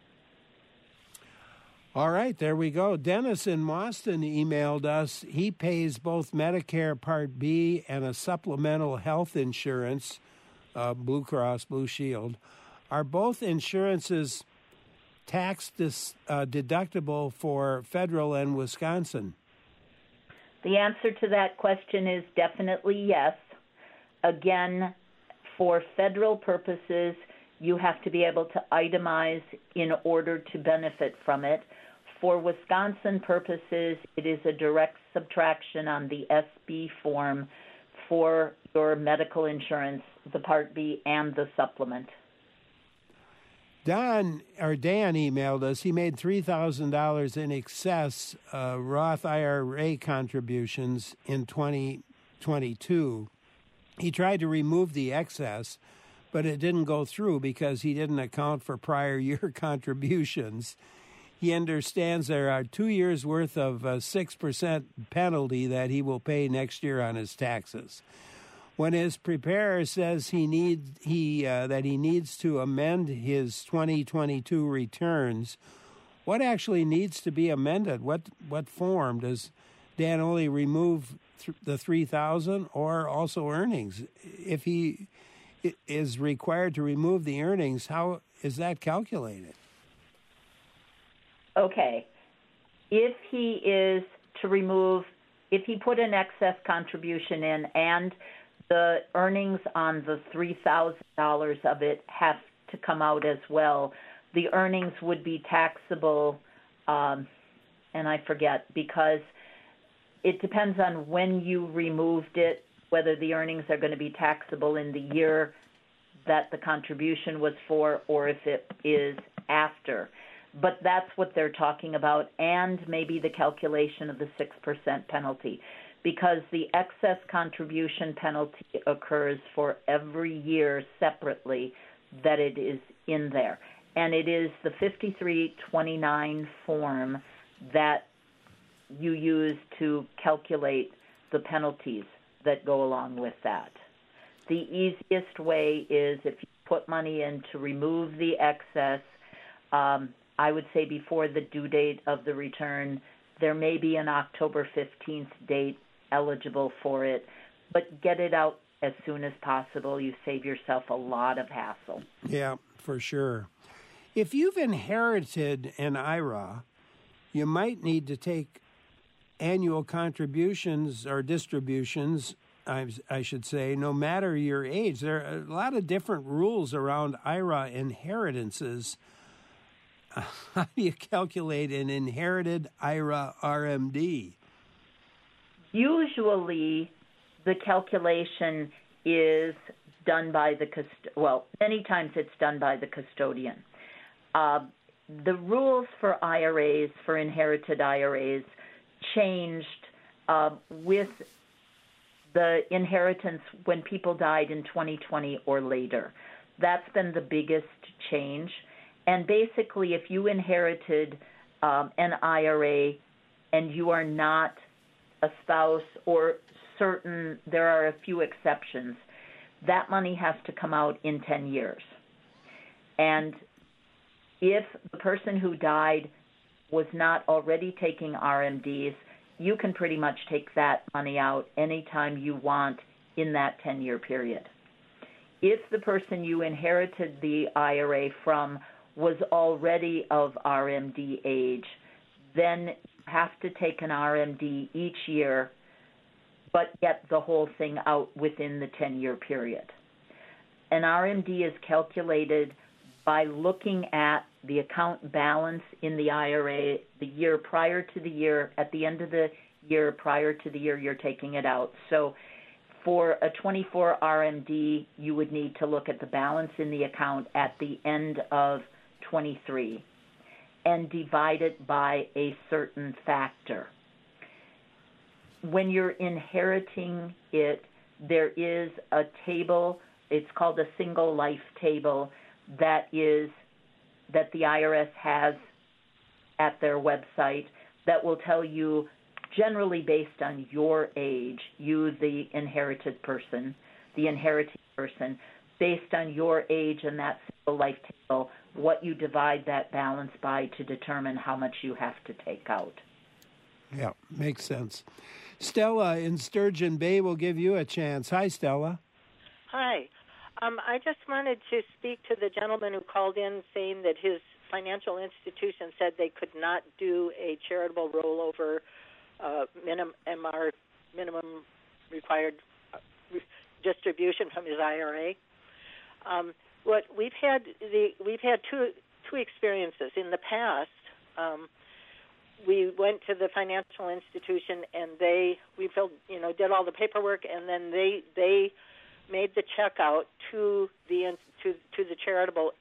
All right, there we go. Dennis in Boston emailed us. He pays both Medicare Part B and a supplemental health insurance, Blue Cross Blue Shield. Are both insurances tax deductible for federal and Wisconsin? The answer to that question is definitely yes. Again, for federal purposes, you have to be able to itemize in order to benefit from it. For Wisconsin purposes, it is a direct subtraction on the SB form for your medical insurance, the Part B and the supplement. Dan emailed us. He made $3,000 in excess Roth IRA contributions in 2022. He tried to remove the excess, but it didn't go through because he didn't account for prior year contributions. He understands there are 2 years' worth of 6% penalty that he will pay next year on his taxes. When his preparer says he needs to amend his 2022 returns, what actually needs to be amended? What form? Does Dan only remove the $3,000 or also earnings? If he is required to remove the earnings, how is that calculated? Okay. If he put an excess contribution in and the earnings on the $3,000 of it have to come out as well, the earnings would be taxable, and I forget, because it depends on when you removed it, whether the earnings are going to be taxable in the year that the contribution was for or if it is after. But that's what they're talking about, and maybe the calculation of the 6% penalty, because the excess contribution penalty occurs for every year separately that it is in there. And it is the 5329 form that you use to calculate the penalties that go along with that. The easiest way is if you put money in to remove the excess, I would say before the due date of the return. There may be an October 15th date eligible for it, but get it out as soon as possible. You save yourself a lot of hassle. Yeah, for sure. If you've inherited an IRA, you might need to take annual contributions or distributions, I should say, no matter your age. There are a lot of different rules around IRA inheritances. How do you calculate an inherited IRA RMD? Usually, the calculation is done by many times it's done by the custodian. The rules for IRAs, for inherited IRAs, changed with the inheritance when people died in 2020 or later. That's been the biggest change. And basically, if you inherited an IRA and you are not a spouse or certain, there are a few exceptions, that money has to come out in 10 years. And if the person who died was not already taking RMDs, you can pretty much take that money out anytime you want in that 10-year period. If the person you inherited the IRA from was already of RMD age, then you have to take an RMD each year, but get the whole thing out within the 10-year period. An RMD is calculated by looking at the account balance in the IRA the year prior to the year, at the end of the year prior to the year you're taking it out. So for a 24 RMD, you would need to look at the balance in the account at the end of 23 and divide it by a certain factor. When you're inheriting it, there is a table it's called a single life table that the IRS has at their website that will tell you, generally based on your age, you the inheriting person, based on your age and that single life table, what you divide that balance by to determine how much you have to take out. Yeah, makes sense. Stella in Sturgeon Bay will give you a chance. Hi, Stella. Hi. I just wanted to speak to the gentleman who called in saying that his financial institution said they could not do a charitable rollover minimum required distribution from his IRA. What we've had two experiences in the past. We went to the financial institution and we did all the paperwork, and then they made the check out to the charitable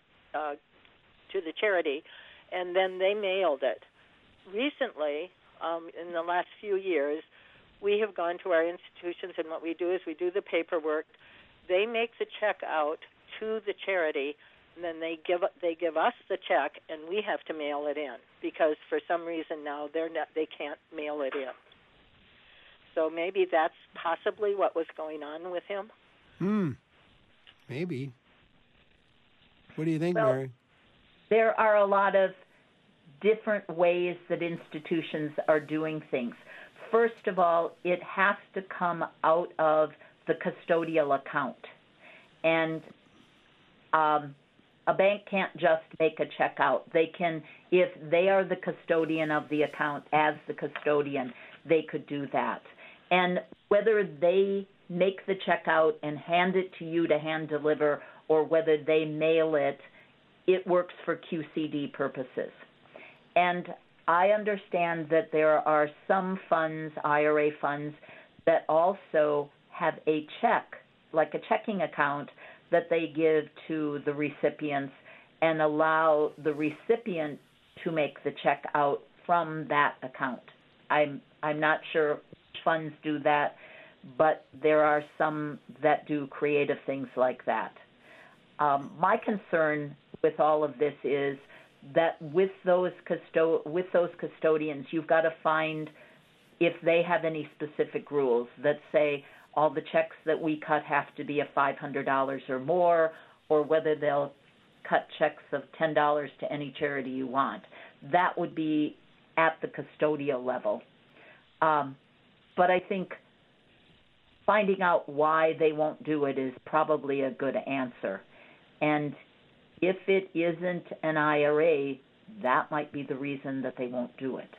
to the charity, and then they mailed it. Recently, in the last few years, we have gone to our institutions, and what we do is we do the paperwork. They make the check out to the charity, and then they give us the check, and we have to mail it in because for some reason now they can't mail it in. So maybe that's possibly what was going on with him. Maybe. What do you think, Well, Mary? There are a lot of different ways that institutions are doing things. First of all, it has to come out of the custodial account. And a bank can't just make a check out. They can, if they are the custodian of the account, as the custodian, they could do that. And whether they make the check out and hand it to you to hand deliver, or whether they mail it, it works for QCD purposes. And I understand that there are some funds, IRA funds, that also have a check, like a checking account, that they give to the recipients and allow the recipient to make the check out from that account. I'm not sure which funds do that, but there are some that do creative things like that. My concern with all of this is that with those custodians, you've got to find if they have any specific rules that say all the checks that we cut have to be $500 or more, or whether they'll cut checks of $10 to any charity you want. That would be at the custodial level. But I think finding out why they won't do it is probably a good answer. And if it isn't an IRA, that might be the reason that they won't do it.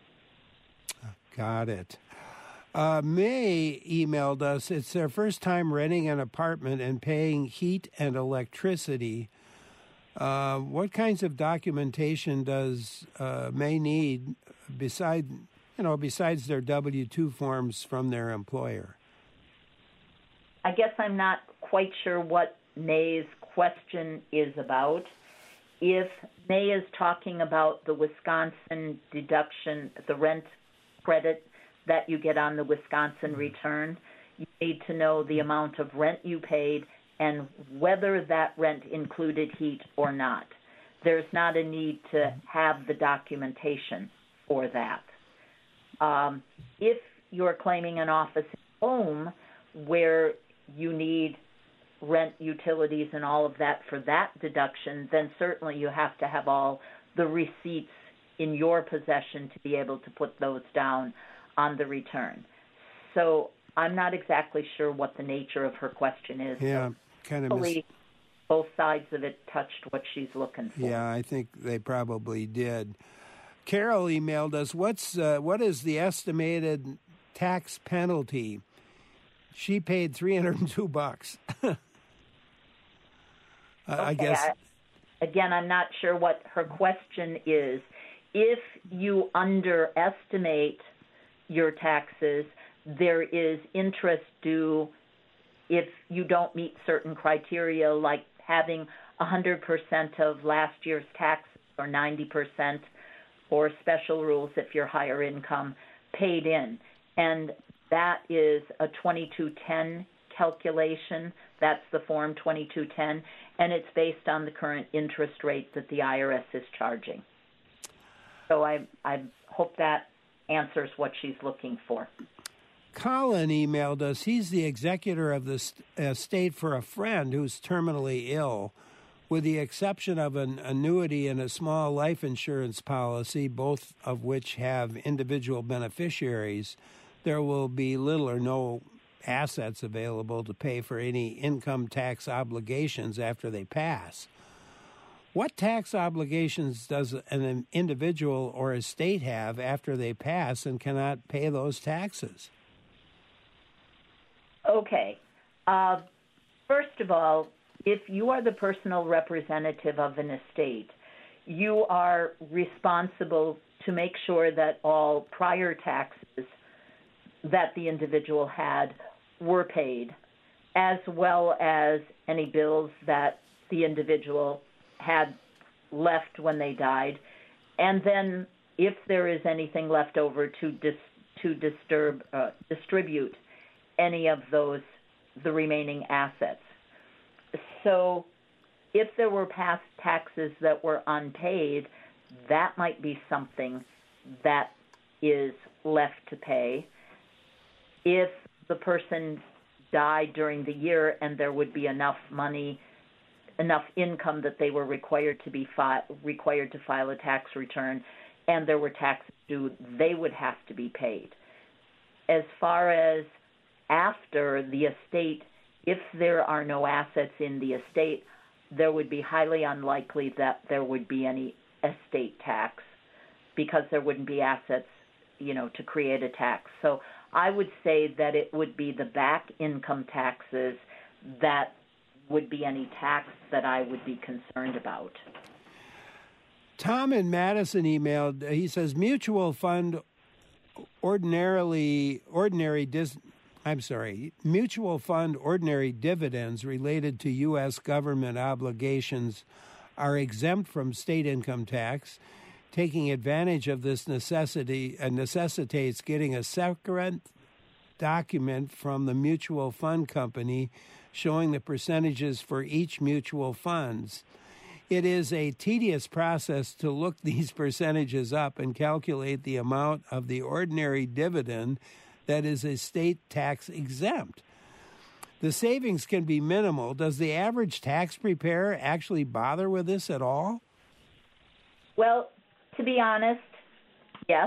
Got it. May emailed us. It's their first time renting an apartment and paying heat and electricity. What kinds of documentation does May need besides their W-2 forms from their employer? I guess I'm not quite sure what May's question is about. If May is talking about the Wisconsin deduction, the rent credit that you get on the Wisconsin return, you need to know the amount of rent you paid and whether that rent included heat or not. There's not a need to have the documentation for that. If you're claiming an office home where you need rent, utilities, and all of that for that deduction, then certainly you have to have all the receipts in your possession to be able to put those down on the return. So I'm not exactly sure what the nature of her question is. Yeah, kind of. Both sides of it touched what she's looking for. Yeah, I think they probably did. Carol emailed us. What is the estimated tax penalty? She paid $302. I guess. Again, I'm not sure what her question is. If you underestimate your taxes, there is interest due if you don't meet certain criteria, like having 100% of last year's taxes or 90%, or special rules if you're higher income, paid in. And that is a 2210 calculation. That's the Form 2210, and it's based on the current interest rate that the IRS is charging. So I hope that answers what she's looking for. Colin emailed us. He's the executor of the estate for a friend who's terminally ill. With the exception of an annuity and a small life insurance policy, both of which have individual beneficiaries, there will be little or no assets available to pay for any income tax obligations after they pass. What tax obligations does an individual or estate have after they pass and cannot pay those taxes? Okay. First of all, if you are the personal representative of an estate, you are responsible to make sure that all prior taxes that the individual had were paid, as well as any bills that the individual had left when they died, and then if there is anything left over to distribute any of the remaining assets. So if there were past taxes that were unpaid, that might be something that is left to pay. If the person died during the year and there would be enough money, enough income that they were required to file a tax return, and there were taxes due, they would have to be paid. As far as after the estate, if there are no assets in the estate, there would be highly unlikely that there would be any estate tax because there wouldn't be assets, to create a tax. So I would say that it would be the back income taxes that would be any tax that I would be concerned about. Tom in Madison emailed, he says, mutual fund ordinary dividends related to U.S. government obligations are exempt from state income tax. Taking advantage of this necessitates getting a separate document from the mutual fund company showing the percentages for each mutual funds. It is a tedious process to look these percentages up and calculate the amount of the ordinary dividend that is estate tax exempt. The savings can be minimal. Does the average tax preparer actually bother with this at all? Well, to be honest, yes.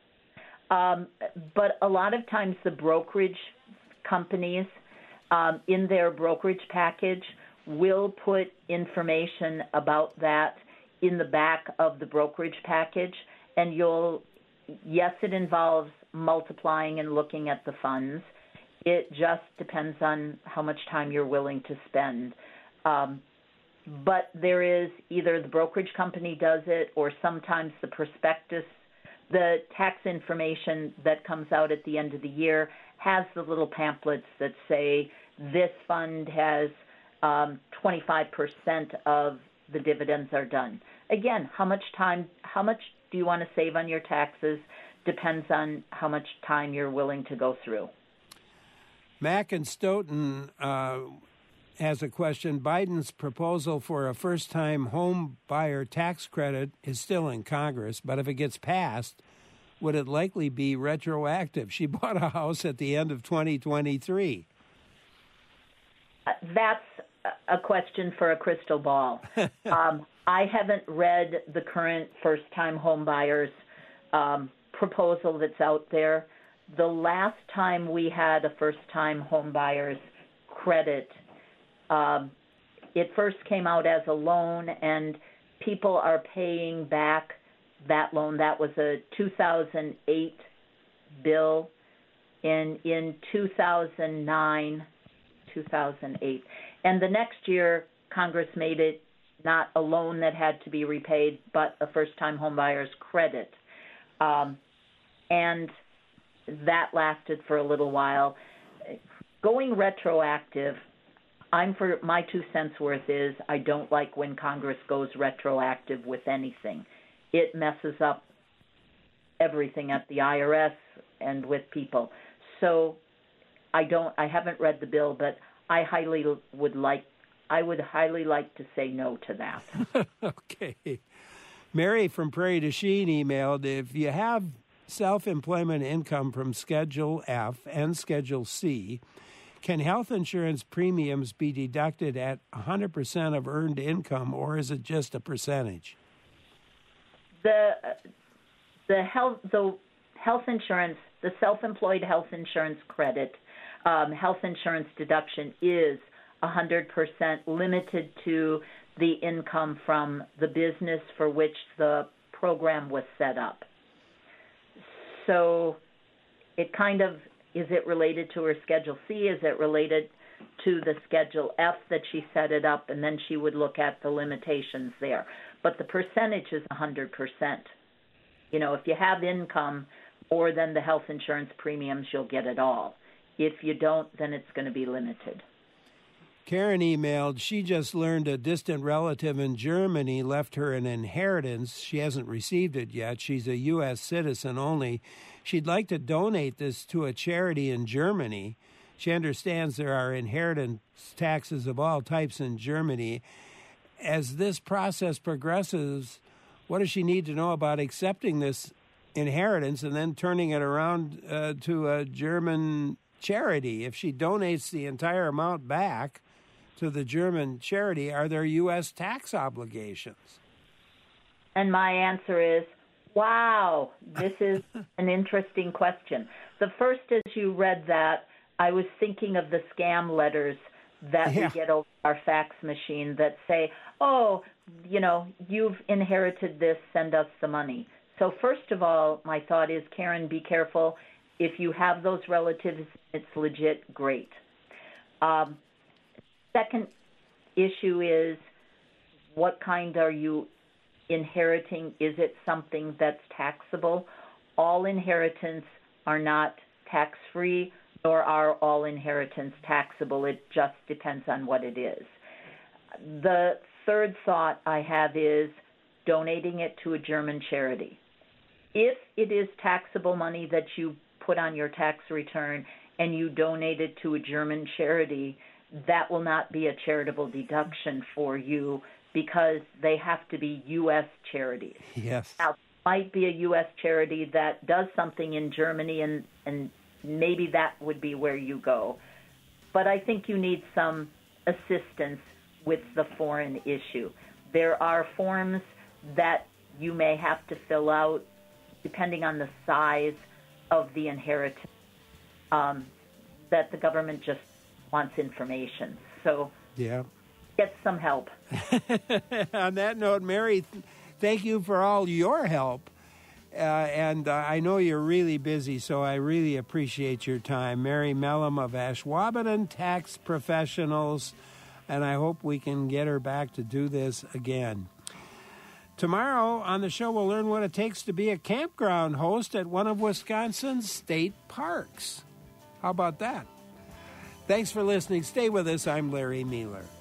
But a lot of times the brokerage companies in their brokerage package will put information about that in the back of the brokerage package. And yes, it involves multiplying and looking at the funds. It just depends on how much time you're willing to spend. But there is either the brokerage company does it, or sometimes the prospectus, the tax information that comes out at the end of the year has the little pamphlets that say this fund has 25% of the dividends are done. Again, how much do you want to save on your taxes depends on how much time you're willing to go through. Mac in Stoughton has a question. Biden's proposal for a first-time home buyer tax credit is still in Congress, but if it gets passed, would it likely be retroactive? She bought a house at the end of 2023. That's a question for a crystal ball. I haven't read the current first-time home buyers proposal that's out there. The last time we had a first-time home buyers credit, it first came out as a loan, and people are paying back that loan. That was a 2008 bill. In 2009, 2008. And the next year, Congress made it not a loan that had to be repaid, but a first-time home buyer's credit. And that lasted for a little while. Going retroactive, for my 2 cents worth is I don't like when Congress goes retroactive with anything. It messes up everything at the IRS and with people. So I haven't read the bill, but I would highly like to say no to that. Okay. Mary from Prairie du Chien emailed, if you have self-employment income from Schedule F and Schedule C, can health insurance premiums be deducted at 100% of earned income, or is it just a percentage? The health insurance, the self-employed health insurance credit, health insurance deduction is 100% limited to the income from the business for which the program was set up. So it kind of, is it related to her Schedule C? Is it related to the Schedule F that she set it up? And then she would look at the limitations there. But the percentage is 100%. You know, if you have income more than the health insurance premiums, you'll get it all. If you don't, then it's going to be limited. Karen emailed, she just learned a distant relative in Germany left her an inheritance. She hasn't received it yet. She's a U.S. citizen only. She'd like to donate this to a charity in Germany. She understands there are inheritance taxes of all types in Germany. As this process progresses, what does she need to know about accepting this inheritance and then turning it around to a German charity? If she donates the entire amount back to the German charity, are there U.S. tax obligations? And my answer is, wow, this is an interesting question. The first, as you read that, I was thinking of the scam letters that we get over our fax machine that say, oh, you know, you've inherited this, send us the money. So first of all, my thought is, Karen, be careful. If you have those relatives, it's legit, great. Second issue is, what kind are you inheriting? Is it something that's taxable? All inheritance are not tax-free, nor are all inheritance taxable. It just depends on what it is. The third thought I have is donating it to a German charity. If it is taxable money that you put on your tax return and you donate it to a German charity, that will not be a charitable deduction for you because they have to be U.S. charities. Yes. Now, it might be a U.S. charity that does something in Germany, and maybe that would be where you go. But I think you need some assistance with the foreign issue. There are forms that you may have to fill out depending on the size of the inheritance, that the government just wants information. So get some help. On that note, Mary, thank you for all your help. And I know you're really busy, so I really appreciate your time. Mary Mellum of Ashwaubenon Tax Professionals, and I hope we can get her back to do this again. Tomorrow on the show, we'll learn what it takes to be a campground host at one of Wisconsin's state parks. How about that? Thanks for listening. Stay with us. I'm Larry Mueller.